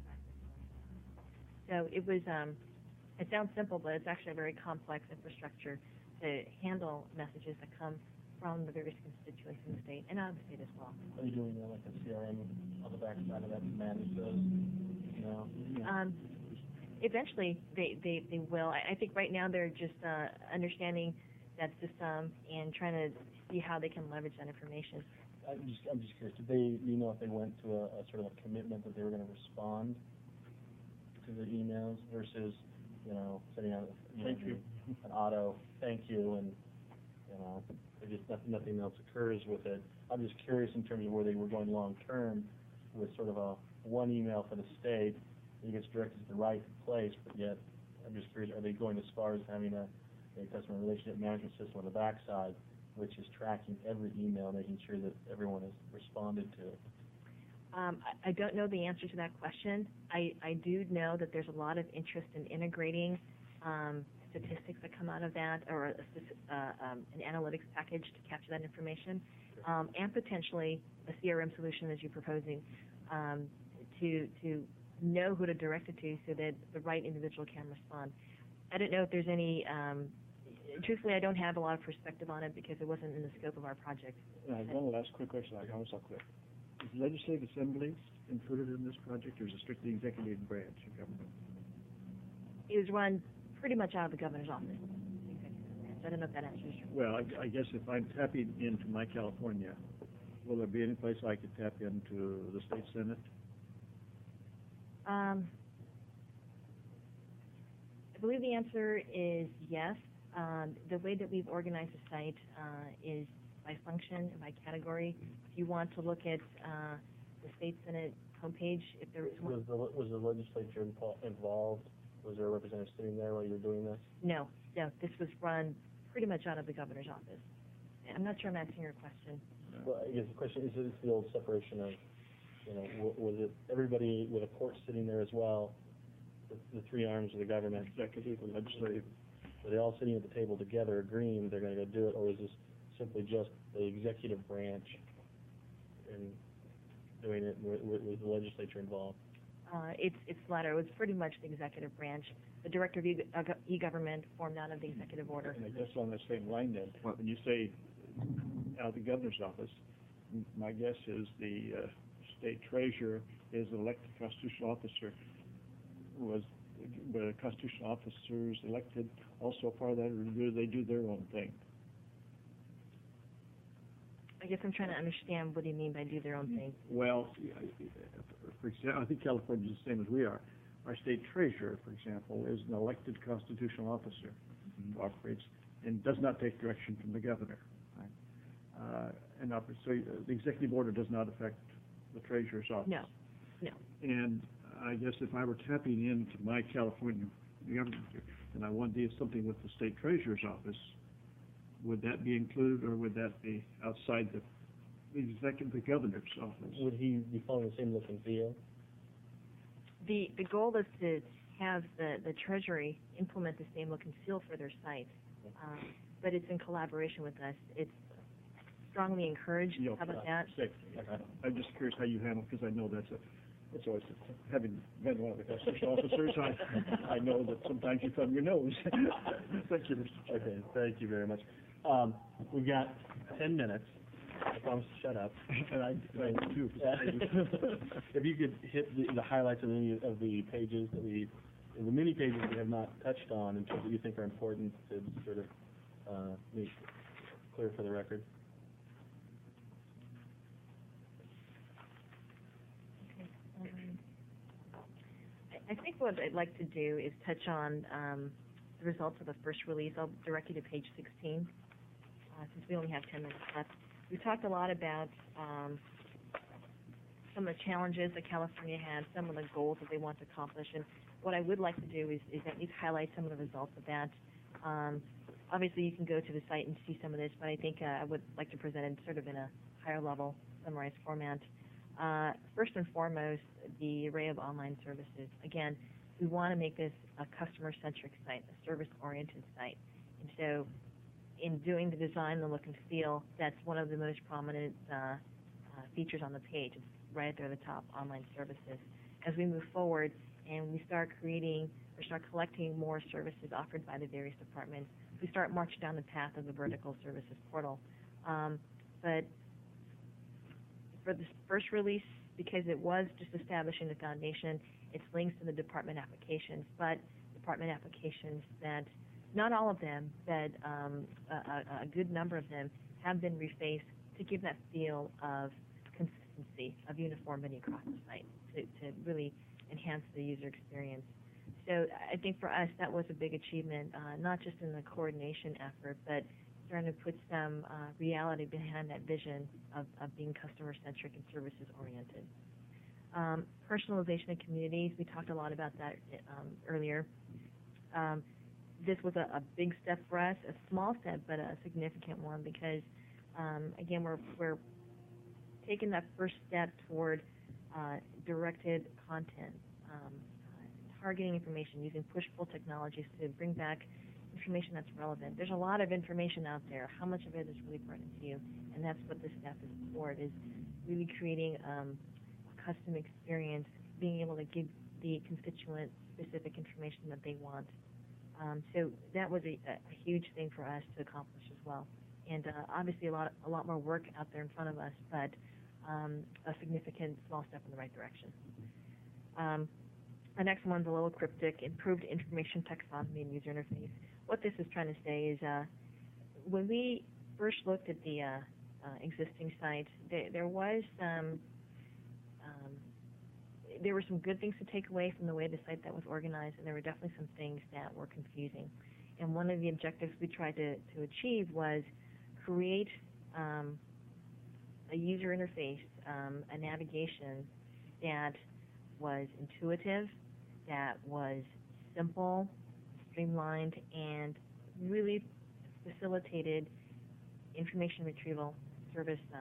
So it was, um, it sounds simple, but it's actually a very complex infrastructure to handle messages that come from the various constituents in the state and out of the state as well. Are you doing uh, like a C R M on the backside of that to manage those? No. Um, eventually, they, they, they will. I, I think right now they're just uh, understanding that system and trying to see how they can leverage that information. I'm just, I'm just curious, did they, you know, if they went to a, a sort of a commitment that they were going to respond to the emails versus, you know, sending out, you Thank know, you. an auto thank you and, you know, there just nothing, nothing else occurs with it. I'm just curious in terms of where they were going long term with sort of a one email for the state, it gets directed to the right place, but yet I'm just curious, are they going as far as having a, a customer relationship management system on the backside, which is tracking every email, making sure that everyone has responded to it? Um, I, I don't know the answer to that question. I, I do know that there's a lot of interest in integrating um, statistics that come out of that, or a, speci- uh, um, an analytics package to capture that information, um, and potentially a C R M solution as you're proposing um, to to know who to direct it to so that the right individual can respond. I don't know if there's any. Um, truthfully, I don't have a lot of perspective on it because it wasn't in the scope of our project. Uh, one last quick question, I promise I'll quit. Is the legislative assembly included in this project, or is it strictly executive branch of government? It was run pretty much out of the governor's office. I don't know if that answers your Well, I, I guess if I'm tapping into my California, will there be any place I could tap into the state senate? Um, I believe the answer is yes. Um, the way that we've organized the site uh, is by function and by category. If you want to look at uh, the state senate homepage, if there is one, Was the, was the legislature invo- involved? Was there a representative sitting there while you were doing this? no, no, this was run pretty much out of the governor's office. I'm not sure I'm answering your question. Well, I guess the question is, is the old separation of, you know, w- was it everybody with a court sitting there as well, the, the three arms of the government? Executive and legislative. Were they all sitting at the table together agreeing they're going to go do it, or is this simply just the executive branch in doing it, and wa- wa- was the legislature involved? Uh, it's, it's the latter. It was pretty much the executive branch. The director of e- of e-government formed out of the executive order. And I guess on the same line then, Well- when you say out of the governor's office, m- my guess is the uh, state treasurer is an elected constitutional officer. Was the constitutional officers elected also a part of that, or do they do their own thing? I guess I'm trying to understand what do you mean by do their own thing? Well, for example, I think California is the same as we are. Our state treasurer, for example, is an elected constitutional officer who operates and does not take direction from the governor. Uh, and oper- so uh, the executive order does not affect the treasurer's office. No, no. And I guess if I were tapping into my California government and I wanted to do something with the state treasurer's office, would that be included, or would that be outside the, the executive, the governor's office? Would he be following the same look and feel? The, the goal is to have the, the Treasury implement the same look and feel for their site. Um, but it's in collaboration with us. It's strongly encouraged. You know, How about that? Safety. I'm just curious how you handle, because I know that's a, it's always, having been one of the constitutional officers, I, I know that sometimes you thumb your nose. Thank you, Mister Chair. Okay, thank you very much. Um, we've got ten minutes. I promise to shut up. And I, I do. If you could hit the, the highlights of any of the pages that we, the many pages we have not touched on, and that you think are important to sort of, uh, make clear for the record. Um, I I think what I'd like to do is touch on um, the results of the first release. I'll direct you to page sixteen, uh, since we only have ten minutes left. We talked a lot about um, some of the challenges that California had, some of the goals that they want to accomplish, and what I would like to do is, is at least highlight some of the results of that. Um, obviously, you can go to the site and see some of this, but I think uh, I would like to present it sort of in a higher level, summarized format. Uh, first and foremost, the array of online services. Again, we want to make this a customer-centric site, a service-oriented site. And so in doing the design, the look and feel, that's one of the most prominent uh, uh, features on the page. It's right there at the top, online services. As we move forward and we start creating or start collecting more services offered by the various departments, we start marching down the path of the vertical services portal. Um, but for this first release, because it was just establishing the foundation, it's links to the department applications, but department applications that, not all of them, but um, a, a, a good number of them have been refaced to give that feel of consistency, of uniformity across the site, to, to really enhance the user experience. So I think for us, that was a big achievement, uh, not just in the coordination effort, but starting to put some uh, reality behind that vision of, of being customer-centric and services-oriented. Um, personalization of communities, we talked a lot about that um, earlier. Um, this was a, a big step for us, a small step, but a significant one, because, um, again, we're, we're taking that first step toward uh, directed content, um, uh, targeting information, using push-pull technologies to bring back information that's relevant. There's a lot of information out there. How much of it is really pertinent to you? And that's what this step is toward, is really creating um, a custom experience, being able to give the constituent specific information that they want. Um, so that was a, a huge thing for us to accomplish as well. And uh, obviously a lot, a lot more work out there in front of us, but um, a significant small step in the right direction. Um, the next one's a little cryptic: improved information taxonomy and user interface. What this is trying to say is, uh, when we first looked at the uh, uh, existing site, there, there was some, um, there were some good things to take away from the way the site that was organized, and there were definitely some things that were confusing. And one of the objectives we tried to, to achieve was create um, a user interface, um, a navigation that was intuitive, that was simple, streamlined, and really facilitated information retrieval, service uh,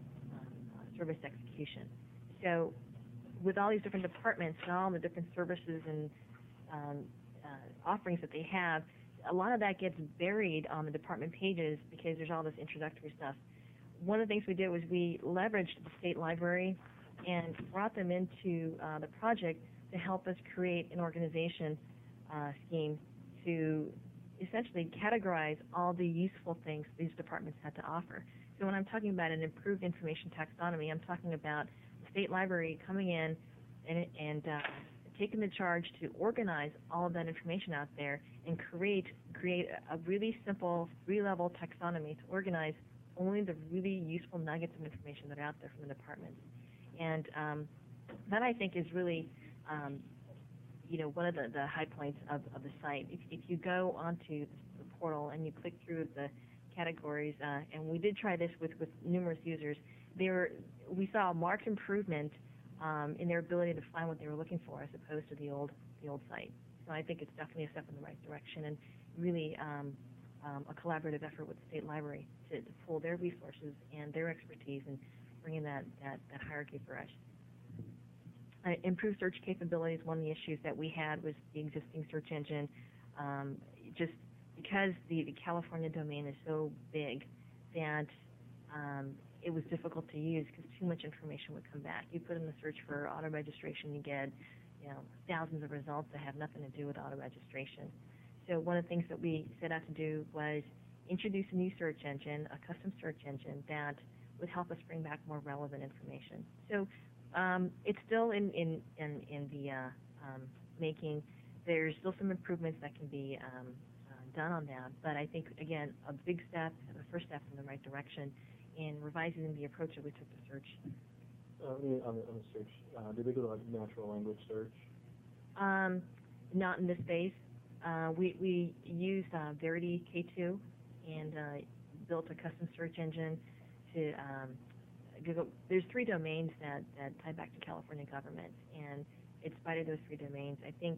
uh, service execution. So with all these different departments and all the different services and um, uh, offerings that they have, a lot of that gets buried on the department pages because there's all this introductory stuff. One of the things we did was we leveraged the state library and brought them into uh, the project to help us create an organization uh, scheme to essentially categorize all the useful things these departments had to offer. So when I'm talking about an improved information taxonomy, I'm talking about the state library coming in and, and uh, taking the charge to organize all of that information out there and create create a really simple three-level taxonomy to organize only the really useful nuggets of information that are out there from the departments. And um, that, I think, is really, um, you know, one of the, the high points of, of the site. If, if you go onto the portal and you click through the categories, uh, and we did try this with, with numerous users, they were, we saw a marked improvement um, in their ability to find what they were looking for as opposed to the old the old site. So I think it's definitely a step in the right direction, and really um, um, a collaborative effort with the state library to, to pull their resources and their expertise and bring in that, that, that hierarchy for us. Uh, improved search capabilities, one of the issues that we had was the existing search engine. Um, just because the, the California domain is so big that um, it was difficult to use because too much information would come back. You put in the search for auto registration, you get, you know, thousands of results that have nothing to do with auto registration. So one of the things that we set out to do was introduce a new search engine, a custom search engine that would help us bring back more relevant information. So um, it's still in in in, in the uh, um, making. There's still some improvements that can be um, uh, done on that, but I think again a big step, the first step in the right direction in revising the approach that we took to search. Uh, on, the, on the search, uh, did they go to like natural language search? Um, not in this space. Uh, we we used uh, Verity K two and uh, built a custom search engine to um, Google. There's three domains that, that tie back to California government, and in spite of those three domains, I think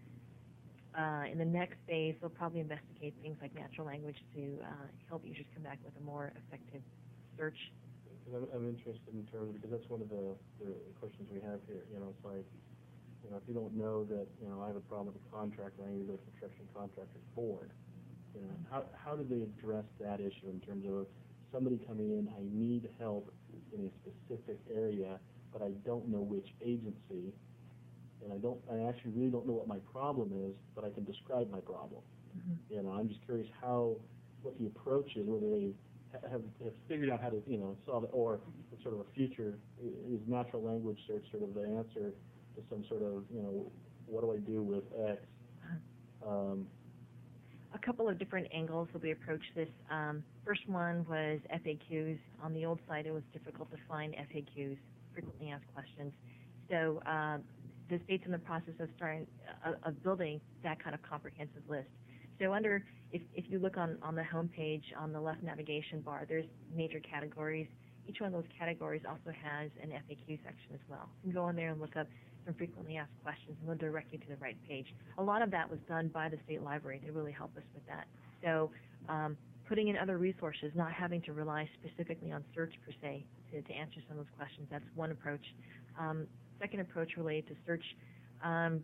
uh, in the next phase they'll probably investigate things like natural language to uh, help users come back with a more effective search. Because I'm, I'm interested in terms, because that's one of the, the questions we have here. You know, it's like, you know, if you don't know that, you know, I have a problem with a contractor, I need to go to the construction contractors board. You know, how how do they address that issue in terms of somebody coming in, I need help in a specific area, but I don't know which agency, and I don't, I actually really don't know what my problem is, but I can describe my problem. Mm-hmm. You know, I'm just curious how, what the approach is, whether they have, have figured out how to, you know, solve it, or it's sort of a future, is natural language search sort of the answer to some sort of, you know, what do I do with X? Um, a couple of different angles that we approached this. Um, first one was F A Qs. On the old site, it was difficult to find F A Qs, frequently asked questions. So uh, the state's in the process of starting, uh, of building that kind of comprehensive list. So under, if, if you look on, on the home page, on the left navigation bar, there's major categories. Each one of those categories also has an F A Q section as well. You can go in there and look up some frequently asked questions, and they'll direct you to the right page. A lot of that was done by the state library. They really helped us with that. So um, putting in other resources, not having to rely specifically on search per se to, to answer some of those questions, that's one approach. Um, second approach related to search, um,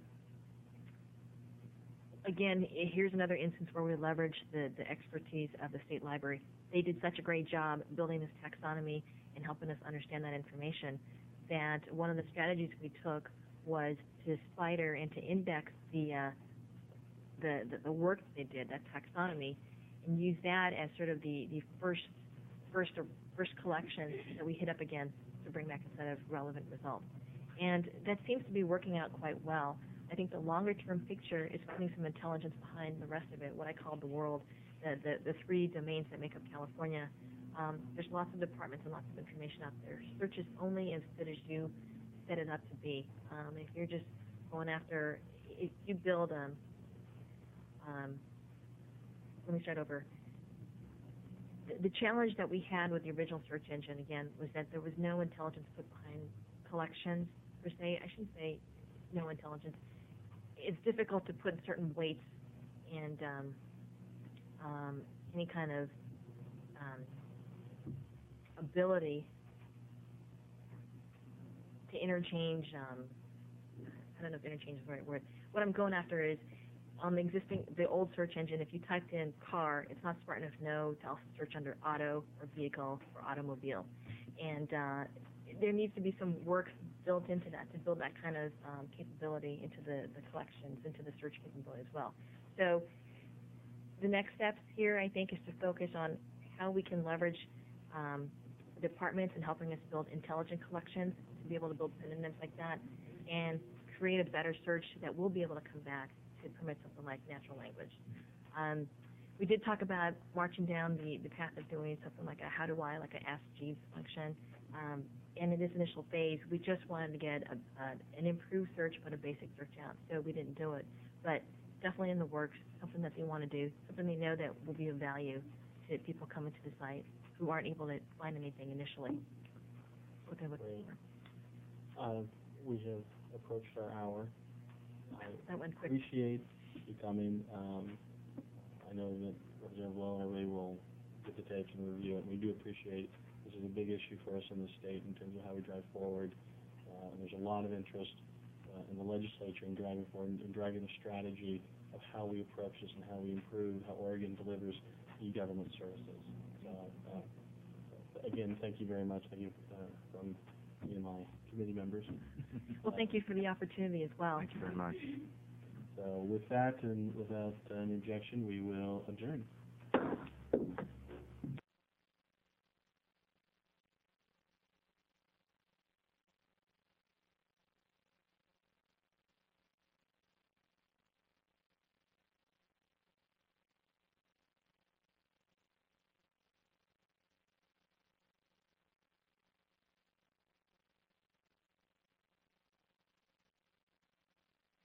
again, here's another instance where we leverage the, the expertise of the state library. They did such a great job building this taxonomy and helping us understand that information that one of the strategies we took was to spider and to index the, uh, the, the, the work that they did, that taxonomy, and use that as sort of the, the first, first, or first collection that we hit up against to bring back a set of relevant results. And that seems to be working out quite well. I think the longer-term picture is putting some intelligence behind the rest of it, what I call the world, the, the, the three domains that make up California. Um, there's lots of departments and lots of information out there. Search is only as good as you set it up to be. Um, if you're just going after, if you build, um, um, let me start over. The, the challenge that we had with the original search engine, again, was that there was no intelligence put behind collections, per se. I shouldn't say no intelligence. It's difficult to put certain weights and um, um, any kind of um, ability to interchange, um, I don't know if interchange is the right word. What I'm going after is on the existing, the old search engine, if you typed in car, it's not smart enough to know to also search under auto or vehicle or automobile. And uh, there needs to be some work built into that, to build that kind of um, capability into the, the collections, into the search capability as well. So the next steps here, I think, is to focus on how we can leverage um, the departments in helping us build intelligent collections, to be able to build synonyms like that, and create a better search that will be able to come back to permit something like natural language. Um, we did talk about marching down the, the path of doing something like a how do I, like a Ask Jeeves function. Um, and in this initial phase, we just wanted to get a, a, an improved search, but a basic search out, so we didn't do it. But definitely in the works, something that they want to do, something they know that will be of value to people coming to the site who aren't able to find anything initially. What they're looking for. Uh, we have approached our hour. I That went quick. appreciate you coming. Um, I know that Representative Lowery will get the tapes and review it. We do appreciate, this is a big issue for us in the state in terms of how we drive forward. Uh, and there's a lot of interest uh, in the legislature in driving forward and driving the strategy of how we approach this and how we improve how Oregon delivers e-government services. So, uh, again, thank you very much. Thank you uh, from me and my committee members. Well, thank you for the opportunity as well. Thank you very much. So with that and without any objection, we will adjourn.